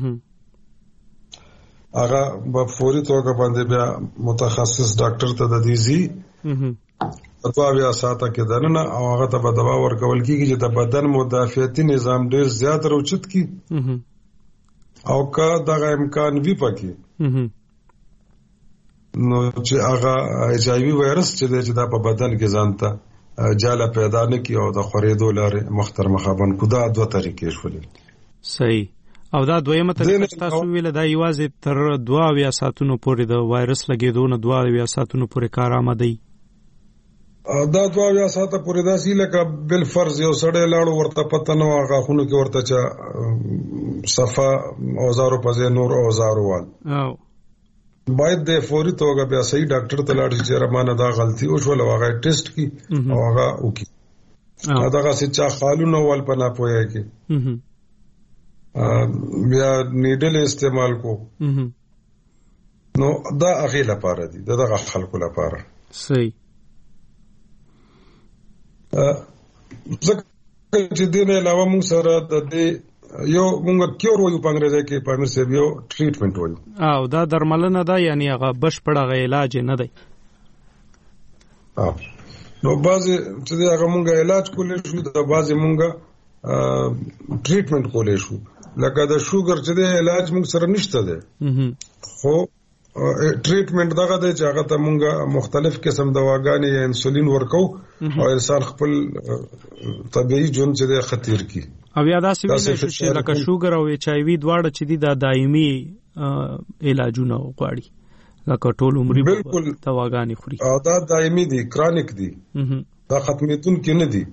هغه په فوري توګه باندې بیا متخصص ډاکټر ته د دیزي اتوا بیا ساته کې دنه او هغه ته په دوا ورکول کیږي چې د بدن مدافعتي نظام ډیر زیات روچت کی او کا دغه امکان وی پکې نو چې هغه HIV وایرس چې د په بدن کې ځانته جاله پیدا نه کی او د خورېدو لارې مختر مخابن کو دا 2 طریقې شولې صحیح او دا دویمه طریقه تاسو ویل دا یوازې تر 2 ساعتونو پورې د وایرس لګیدو نه 2 ساعتونو پورې کارآمدي دا 2 ساعته پورې داسې لکه بل فرض یو سړی لاړو ورته پته نه واغه خونو کې ورته چا صفه اوزارو پځه نور اوزارو وال باید د فوري توګه بیا صحیح ډاکټر ته لاړ شي چې رمانه دا غلطي او شو لوغه ټیسټ کی او هغه وکي دا چې چا خالونو ول پنا پوهه کی بیا نیډل استعمال کو نو دا اخی لپاره دي دغه خلکو لپاره صحیح ځکه چې دینه علاوه موږ سره د دې یو موږ کیور وایو په انګریزي کې په امر سیب یو ټریټمنټ وایو او دا درملنه ده یعنی هغه بشپړه علاج نه دی نو بعضی چې هغه موږ علاج کولې شو د بعضی موږ ټریټمنټ کولې شو لکه د شوګر چې د علاج موږ سره نشته ده خو ټریټمنټ دغه د چې هغه ته موږ مختلف قسم دواګانې یا انسولین ورکو او انسان خپل طبيعي ژوند چې خطر کی او یا دا سوي چې لکه شوګر او HIV دواړه چې دي دا دایمي علاجونه غواړي لکه ټول عمر دواګانې خوري او دا دایمي دي کرونیک دي دا ختمېدون کې نه دي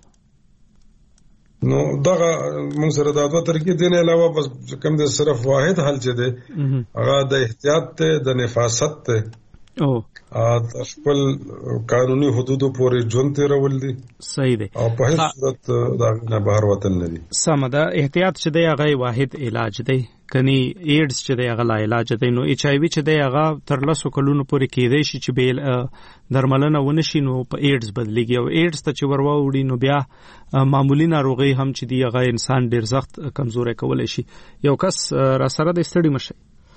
نو دغه موږ سره دا 2 طریقې دي نه علاوه بس کوم د صرف واحد حل چې دی هغه د احتیاط ته د نفاست ته او خپل قانوني حدودو پورې ژوند تیرول دي صحیح دی او په هیڅ صورت دا نه بهر وطن نه دي سم ده احتیاط چې دی هغه واحد علاج دی کني ایډز چې دی هغه لا علاج دی نو HIV چې دی هغه تر لاسو کلونو پورې کېدای شي چې به درملنه ونشي نو په ایډز بدلیږي او ایډز ته چې ورواوړي نو بیا معمولی ناروغي هم چې دی هغه انسان ډیر سخت کمزوري کولای شي یو کس را سره د ستړي مشي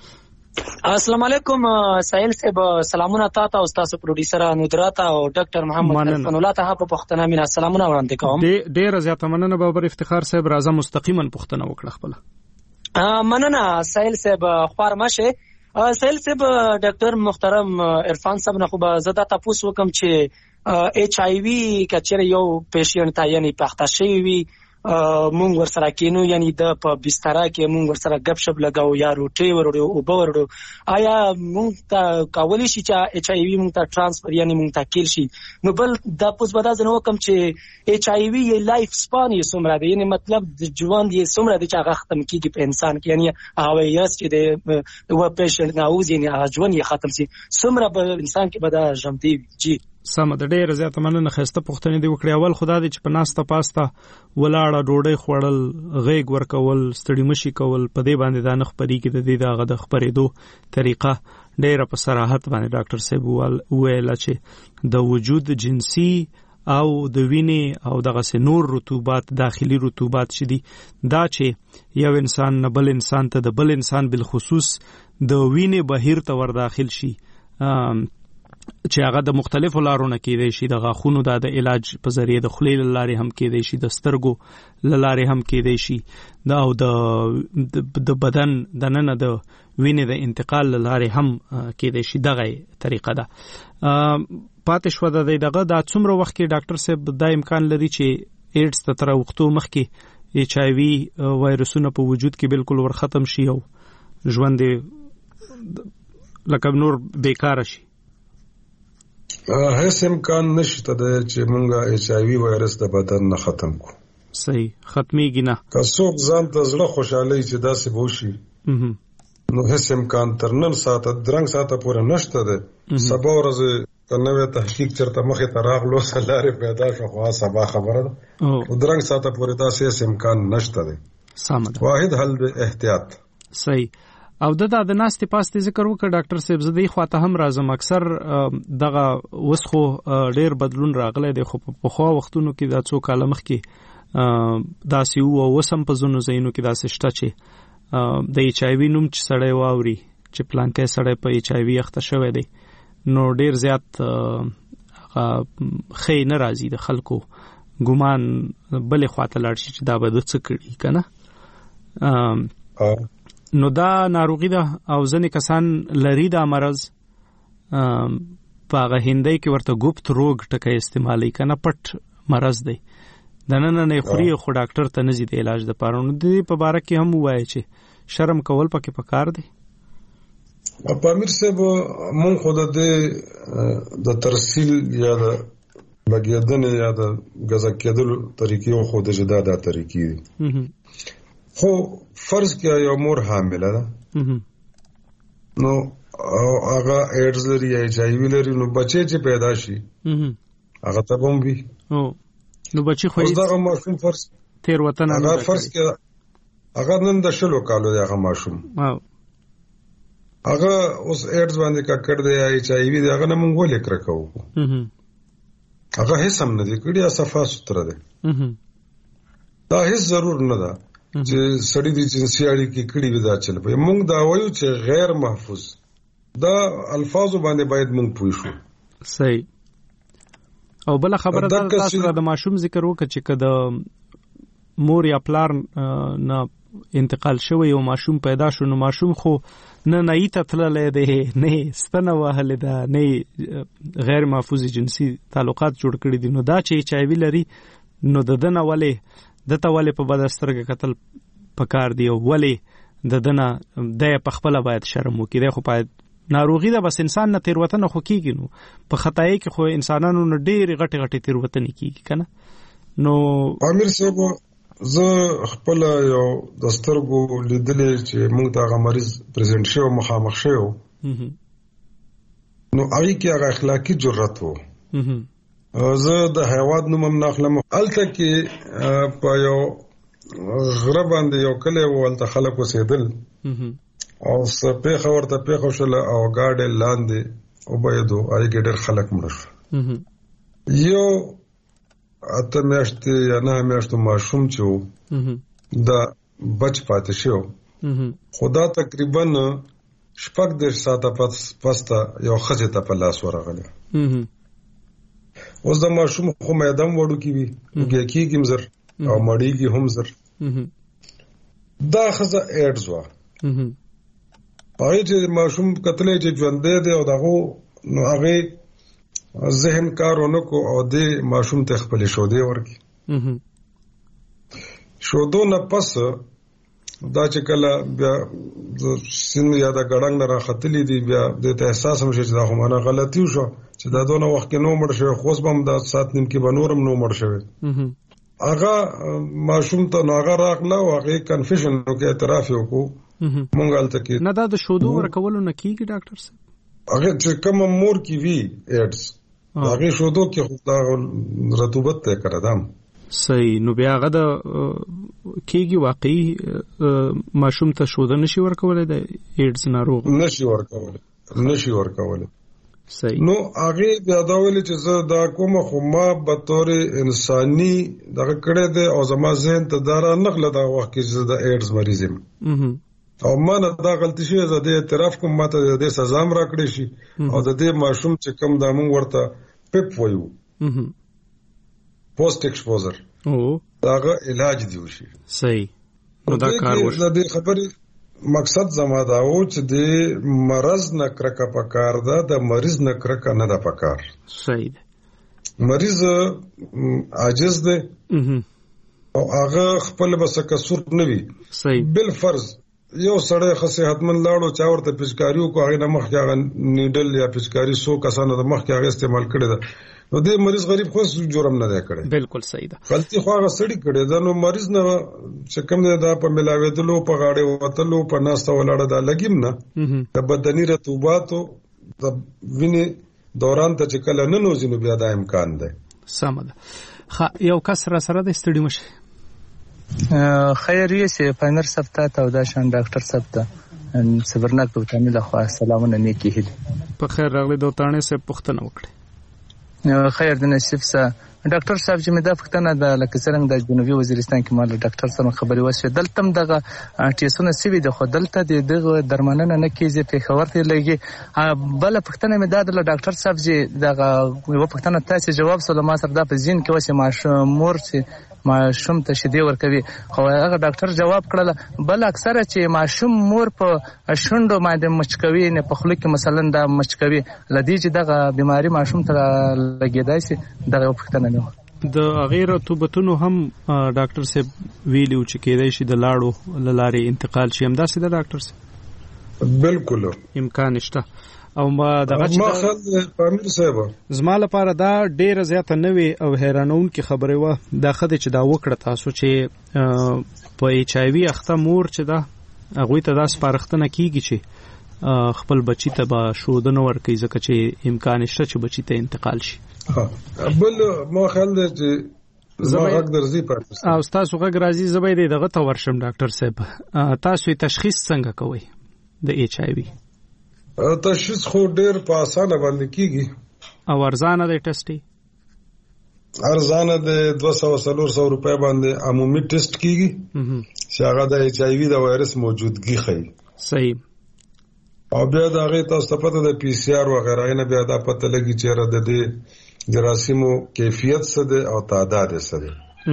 السلام علیکم سائل صاحب، سلامونه تاسو او تاسو پروډوسر ندرات او ډاکټر محمد حسن الله ته په پښتنه مینا سلامونه وړاندې کوم. ډېر زیاته مننه بابر افتخار صاحب، راځه مستقیما پښتنه وکړه خپل. مننه سائل صاحب، خوار ماشه سائل صاحب. ډاکټر محترم عرفان صاحب نه خو زدا تاسو وکم چې ایچ آی وی کچره یو پیشنټ ته یعنی پخته شي وي مونږ ورسره کینو، یعنی د په بستر کې مونږ ورسره غب شپ لګاو یا روټي ورړو او بورړو. آیا مونږ ته کاولی شي چې ایچ آی وی مونږ ته ترانسفر یعنی مونږ ته کیل شي؟ نو بل د پوس بدا زنه وکم چې ایچ آی وی یې لایف سپان یې سمره دی، یعنی مطلب د ژوند یې سمره دی چې هغه ختم کیږي په انسان کې، یعنی هغه یاس چې د و پیشنټ ناوز یعنی هغه ژوند یې ختم شي سمره په انسان کې بدا ژوندۍ جی. سم د ډېر زیاته مننه. خسته پښتنې دی وکړي. اول خدا دې چې په ناسته پاسته ولاړه ډوډۍ خوړل، غېږ ورکول، ستړي مشي کول، په دې باندې دا نخ پرې کې د دې دغه د خبرېدو طریقه ډېره په صراحت باندې ډاکټر صاحب ویل چې د وجود جنسي او د وینې او دغه سه نور رطوبات، داخلي رطوبات شدي، دا چې یو انسان نه بل انسان ته، د بل انسان بالخصوص د وینې بهیر ته ور داخل شي، چې هغه د مختلفو لارو نه کېدای شي. د غاښونو د علاج په ذریعه د خولې لارې هم کېدای شي، د سترګو لارې هم کېدای شي، دا او د بدن د ننه د وینې د انتقال لارې هم کېدای شي. دغه طریقه ده. پاتې شو د دغه د څومره وخت کې ډاکټر صاحب دا امکان لري چې ایډز ته تر وختو مخکې ایچ آی وی وایرسونه په وجود کې بالکل ور ختم شي او ژوند لکه نور بیکاره شي؟ هیڅ امکان نشته چې مونږه ایچ آی وی وایرس د بدن نه ختم کو. صحیح، ختميږي نه. که څوک ځان ته زړه خوشاله چې داسې بوشي نو هیڅ امکان تر نن ساعته درنګ ساعته پورې نشته ده. سبا ورځ کنه تحقیق چرته مخه ته راغلو سلاره پیدا شو، خو سبا خبره ده او درنګ ساعته پورې داسې هیڅ امکان نشته ده. سم ده. واحد حل د احتیاط. صحیح. او د ناستې پاستې ذکر وکړ ډاکټر صاحب، زه دې خواته هم راځم. اکثر دغه وسخو ډېر بدلون راغلی دی، خو په خو وختونو کې دا څو کاله مخکې داسې وو، وسم په ځینو ځایونو کې داسې شته چې د ایچ آی وی نوم چې سړی واوري چې پلانکی سړی په ایچ آی وی اخته شوی دی، نو ډېر زیات خې نه راځي د خلکو ګمان بلې خواته لاړ شي چې دا به د څه کړي که نه. نو دا ناروغي ده او ځینې کسان لري دا مرض، په هغه هندۍ کې ورته ګپت روگ ټکی استعمالوي که نه، پټ مرض دی، د نن نه خوري خو ډاکټر ته نه ځي د علاج دپاره. نو د دې په باره کې هم ووایي چې شرم کول پکې پکار دی. په امیر صاحب مونږ خو د دې د ترسیل یا د لګېدنې یا د ګزه کېدلو طریقې خو د جدا دا طریقې دي. خو فرض کیا یو مور حامله ده نو هغه ایډز لري یا ایچ آی وی لري، نو بچی چې پیدا شي هغه ته هم وي. نو بچی خو دغه ماشوم فرض تیر وطن هغه فرض کیا هغه نن د شلو کالو دی، هغه ماشوم هغه اوس ایډز باندې کا کړ دی یا ایچ آی وی دی، هغه نه مونږ ولې کړ کوو، هغه هیڅ هم نه دی کړی، یا صفا ستر دی. دا هیڅ ضرور نه ده چې سړی د جنسي اړیکې کړي وي دا چل په مونږ دا وایو چې غیر محفوظ، دا الفاظو باندې باید مونږ پوه شو. صحیح. او بل خبره دا تاسو د ماشوم ذکر وکړه چې کله مور یا پلار نه انتقال شوی او ماشوم پیدا شو، نو ماشوم خو نه نایته تللی دی، نه ستنه وهلې ده، نه غیر محفوظ جنسي تعلقات جوړ کړي دي. نو دا چې ایچ آی وی لري نو د دنه ولې دته ولې په بد سترګه قتل پکار دی، او ولې د دنه د په خپل باید شرم وکړي. خو باید ناروغي ده، بس انسان نه تیروتنه خو کیږي، نو په خدای کې خو انسانانو نه ډېر غټي غټي تیروتنې کیږي کنه. نو امیر صاحب زه خپل یو د سترګو لیدلې چې موږ ته هغه مریض پریزنټ شو مخامخ شو، نو هغه کې هغه اخلاقی جرأت وو. زه د حیوان نوم هم ناخلم، الته کې په یو غره باندې یو کلی و، الته خلک اوسېدل او پیښه ورته پیښه شوله او ګاډی لاندې وبهېدو، هغې کې ډېر خلک مړه شو. یو 8 میاشتې یا 9 میاشتو ماشوم چې و دا بچ پاتې شو، خو دا تقریبا شپږ 10 ساعته پسته یو خزه ته په لاس ورغله. اوس د ماشوم خو مېدم وړو کی وی وګی کیم زر او مړی کی هم زر. دا خزه ایډز وا. پای چې ماشوم کتلې چې ژوندې دی او دغه نو هغه ذهن کارونه کو او د ماشوم ته خپل شودې ورکی. شودو نه پس دا چې کله بیا سین یا دا ګړنګ نه راختلی دی بیا د احساس هم شي چې دا هم نه غلطي وشو چې دا دونه وخت کې نو مړ شوی خو اوس هم دا سات نیم کې بنورم نو مړ شوی. هغه ماشوم ته هغه راغله او هغه کنفیشن وکړ اعتراف وکړو مونږ الته کې نه دا د شودو ورکولو نه کیږي ډاکټر صاحب. هغه چې کوم مور کې وی ایډز هغه شودو کې خو دا رطوبت ته کړدم صحیح. نو بیا هغه د کیږي واقعي ماشوم ته شوده نشي ورکولای د ایډز ناروغ نشي ورکولای صحیح. نو هغه بیا دا ویل چې زه دا کوم خو ما به تور انساني دغه کړه د او زما ذهن ته دارا نغله دا وخت کې زه د ایډز مریض یم او ما نه دا غلطی شوی زه د اعتراف کوم ماته د سزا هم راکړې شي او د دې ماشوم چې کم د مونږ ورته پپ وایو پوسټ ایکسپوزر داغه علاج دی وشي صحیح. نو دا کار وشي. د خبرې مقصد زما دا و چې د مرض نه کرکه پکار ده د مریض نه کرکه نه ده پکار. صحیح. مریض عاجز ده او هغه خپل بس کسور نه وي. صحیح. بل فرض یو سړی صحتمن لاړو چا ورته پچکاریو کو هغه مخ کې هغه نیډل یا پچکاری 100 کسانو د مخ کې هغه استعمال کړی ده نو دې مریض غریب خو جرم نه دی کړی. بالکل صحیح ده. غلطي خو هغه سړی کړی ده نو مریض نه چې کوم دا په ملاویدلو په غاړه وتلو په ناسته ولاړه دا لګیم نه د بدني رطوبات او د وینې دوران ته چې کله نه نوځي نو بیا دا امکان دی. سم ده. یو کس را سره د استډیوم شي خیر یې سي پاینر سبتا ته دا شان ډاکټر سبتا صبرناک ته تعامل خو سلامونه نیکی هدي په خیر راغلی دوتانه سه پختنه وکړي. خیر د نصیب سره ډاکټر صاحب چې مې دا پختنه د لکه څنګه د جنوبي وزیرستان کې مال ډاکټر سره خبري وشوه دلته دغه ټیسونه سوي د خو دلته دغه درملنه نه کیږي په خبر ته لګي. بل پختنه مې دا د ډاکټر صاحب چې دغه یو پختنه تاسو جواب سره ما سره د پزین کې وسه ماشمور چې ماشوم ته شیدې ورکوي خو هغه ډاکټر جواب کړل بل اکثره چې ماشوم مور په شونډو باندې مچکوي نه په خلک مثلا دا مچکوي لدی چې دغه بیماری ماشوم ته لګیدای شي دغه پختنه نه د غیر رطوبتونو هم ډاکټر صاحب ویلو چې کېدای شي د لاړو لارې انتقال شي هم دا سي د ډاکټر صاحب بالکل امکان شته او ما دغه چې امیر صاحب زما لپاره دا ډیره زیاته نوې او حیرانون کی خبره و دا خدای چې دا وکړه تاسو چې په ایچ آی وی اخته مور چې دا هغه ته دا سپارښتنه کیږي چې خپل بچی ته به شودنه ورکړي ځکه چې امکان شته چې بچی ته انتقال شي. بل ما خیال دی چې زما حق درځي پاتې او تاسو غږ راځي زبې دغه ته ورشم ډاکټر صاحب تاسو تشخیص څنګه کوئ د ایچ آی وی؟ تشخیص خو ډیر په اسانه باندې کیږي او ارزانه دی ټیسټي ارزانه د 200-300 روپے باندې عمومي ټیسټ کیږي چې هغه د ایچ آی وی د وایرس موجودګي ښيي. صحیح. او بیا دا غي تاسو ته د پی سی آر وغیرہ نه بیا دا پته لګي چې را د دې جراثیمو کیفیت څه ده او تعداد څه ده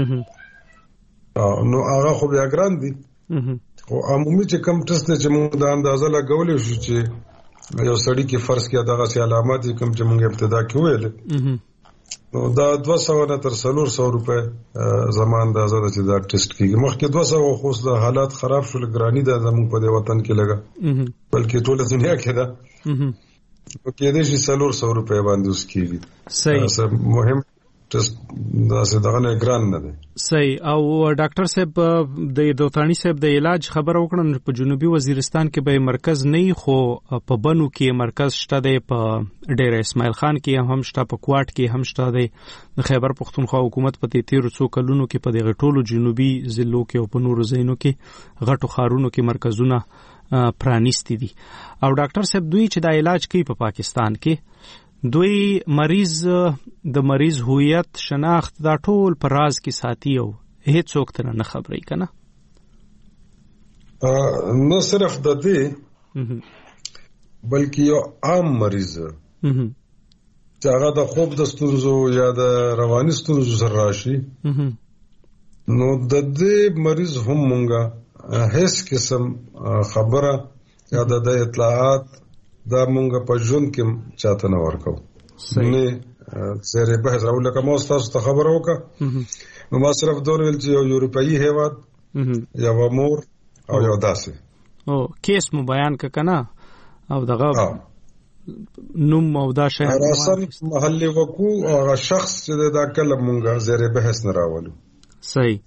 نو هغه خو بیا ګران دي او عمومي چې کم ټیسټ چې موږ د اندازه لګولې شو چې یو سړی کې فرض کې دغه سي علامات کوم چې موږ ابتدا کې ویل نو دا 200 تر 300 روپے زمان دا زده چې دا ټیسټ کیږي مخکې 200 خو د حالات خراب شول ګرانی دا زموږ په وطن کې لګا بلکې ټول دنیا کې دا کې دې شي 300 روپے باندې اوس کیږي. صحیح. مهم ټیسټ دا څه دغه نه ګران نه دی. صحیح. او ډاکټر صاحب د دوتانی صاحب د علاج خبر وکړم په جنوبي وزیرستان کې به مرکز نه خو په بنو کې مرکز شته دی په ډیر اسماعیل خان کې هم شته په کوټ کې هم شته دی د خیبر پختونخوا حکومت په 13 کلونو کې په دغه ټولو جنوبي ضلعو کې او په نورو ځایونو کې غټو خارونو کې مرکزونه پرانیستي دي او ډاکټر صاحب دوی چې د علاج کوي په پاکستان کې دوی مریض د مریض هویت شناخت دا ټول پر راز کې ساتي او هیڅ څوک ته نه خبرې کنه نو صرف د دې بلکې یو عام مریض چې هغه د خوب د ستونزو یا د رواني ستونزو سره راشي نو د دې مریض هم مونږه هیڅ قسم خبره یا د اطلاعات دا مونږه په ژوند کې چاته نه ورکو نه زیرې بحث راو لکه ما تاسو ته خبر وکړه نو ما صرف دوه ویل چې یو یورپایي هیواد یا مور او یو داسې او کیس مو بیان کنه او دغه نوم او دا شی راسن محلي وکو او شخص چې دا کلم مونږه زیرې بحث نه راولو صحیح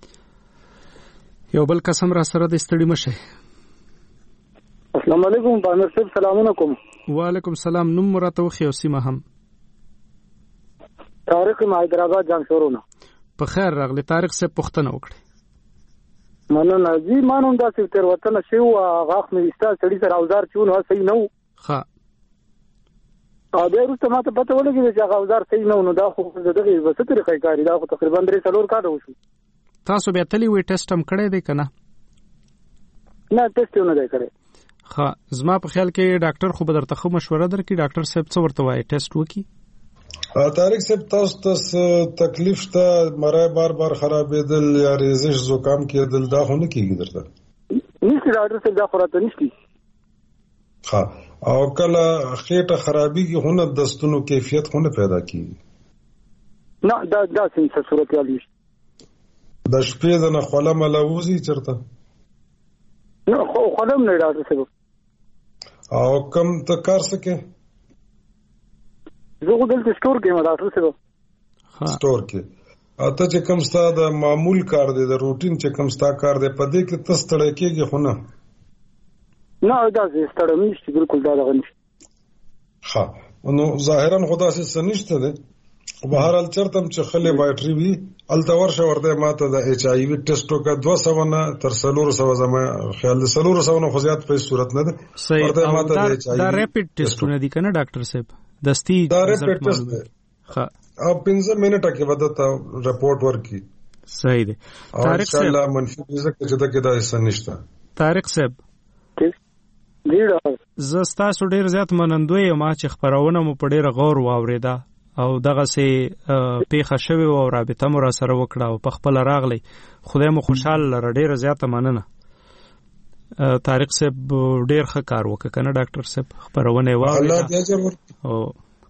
یو بل قسم را سره د استړي مشه السلام علیکم بانر صاحب سلام علیکم وعلیکم السلام نوم مراتو خو سیمه هم طارق حیدرآباد جمشورونه په خیر راغلی طارق صاحب پښتنه وکړي مننه جی مانوم دا چې تر وطن شو غاخ مې استا سړی سره اوزار چون هو صحیح نو ها ا دې روسته ماته پته ولګی چې هغه اوزار صحیح نو دا خو دغه وسه طریقې کاری دا خو تقریبا 3 کال وشو تاسو به تلی وی ټیسټ هم کړی دی کنه نه ټیسټ نه دی کړی ها زما په خیال کې ډاکټر خو به درته خو مشوره درکړي ډاکټر صاحب څه ورته وایي ټیسټ وکي طارق صاحب تاسو تکلیف ته مرای بار خرابېدل یا ریزش زکام کېدل دا خو نه کیږي درته نشي ډاکټر صاحب دا خراته نشي ها او کله خېټه خرابي کې هونه دستونو کیفیت خونه پیدا کیږي نه دا څنګه صورت حال د شپې د نه خلا ملوزي چرته نه خو خلم نه ډاکټر صاحب او کم ته کار سکے زه دلته سٹور کې ما ډاکټر صاحب سٹور کې اته چې کم ستا د معمول کار دی د روټین چې کم ستا کار دی په دې کې تاسو تړې کېږي خو نه دا زه ستړم نشته بالکل دا غنښ ها نو ظاهرا خدا سي سنشته ده بهر حال چرتم چې خله بایټری وی التور شو ورته ماته د ایچ آی وی ټیسټو کا 200 نه تر 300 زما خیال 300 نه خو زیات په صورت نه ده ورته ماته د ایچ آی وی دا ریپټ ټیسټونه دي کنه ډاکټر صاحب دستی دا ریپټ ټیسټ ده ها او 15 منټه کې ودته رپورټ ورکي صحیح ده طارق صاحب الله منفي ځکه چې دا کې دا څه نشته طارق صاحب زستا سو ډیر زیات منندوی ما چې خبرونه مو په ډیر غور واوریدا او دغه سي پیښه شوی او رابطه مو را سره وکړه او په خپل راغلی خدای مو خوشاله لره ډیر زیات مننه طارق صاحب ډیر ښه کار وکړ کنه ډاکټر صاحب خبرونه واورید او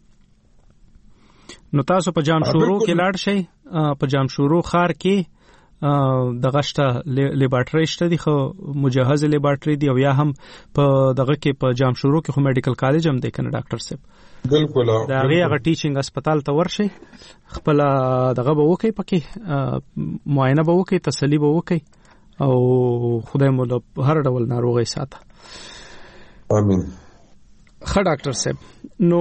نو تاسو په جام شورو کې لاړ شئ په جام شورو خار کې دغه شته لیبارټری شته دي خو مجهز لیبارټری دی او یا هم په دغه کې په جام شورو کې خو میډیکل کالج هم دی کنه ډاکټر صاحب بالکل دا هغه ټیچینګ هسپتال ته ورشي خپل دغه به وکي پکې معاینه به وکي تسلی به وکي او خدای مو هر ډول ناروغي ساته امين ښه ډاکټر صاحب نو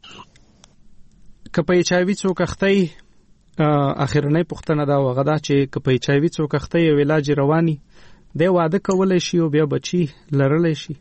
کپې چاوي څوک اخته اخرنۍ پوښتنه دا وغدا چې کپې چاوي څوک اخته یو علاج رواني دی واده کولای شي او بیا بچي لرلای شي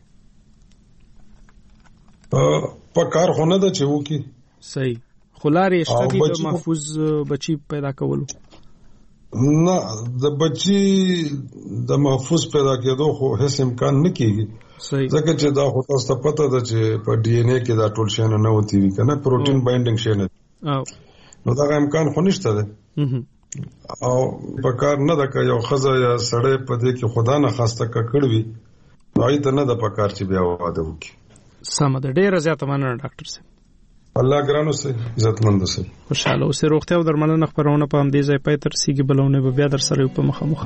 په کار خونه ده چې وکی صحیح خلارې شته د محفوظ بچي پیدا کولو نه د بچي د محفوظ پیدا کېدو خو هیڅ امکان نه کیږي ځکه چې دا خو تاسو ته پته ده چې په ډي ان اے کې دا ټول شی نه وتی وي کنه پروتین بایندینګ شی نه نو دا امکان خو نشته ده او په کار نه ده که یو خزه یا سړی په دې کې خدا نه خواسته کړوي وای ته نه ده په کار چې بیا واده وکړي سم ده ډیره زیاته مننه ډاکټر صاحب الله ګرانو سي عزتمند سي خوشاله اوسه روغتیا او درملنه خبرونه په هم دې ځای پای تر سیګي بلونه به بیا در سره په مخه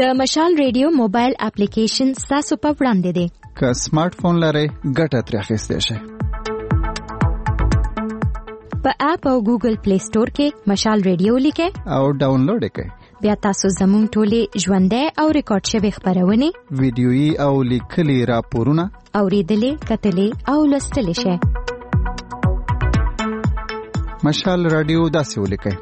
د مشال ریډیو موبایل اپلیکیشن تاسو په وړاندې دی. که سمارټ فون لرئ ګټه ترې اخیستلی شئ. په اپ او ګوګل پلی سٹور کې مشال ریډیو لیکئ او ډاونلوډ یې کړئ. بیا تاسو زموږ ټولې ژوندۍ او ریکارډ شوي خبرونه ویډیويي او لیکلي راپورونه اوریدلې کتلې او لوستلې شئ. مشال رادیو داسې ولیکئ: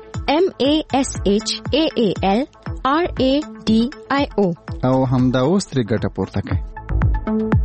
MASHAALRADIO او همدا اوس ترې ګټه پورته کړئ.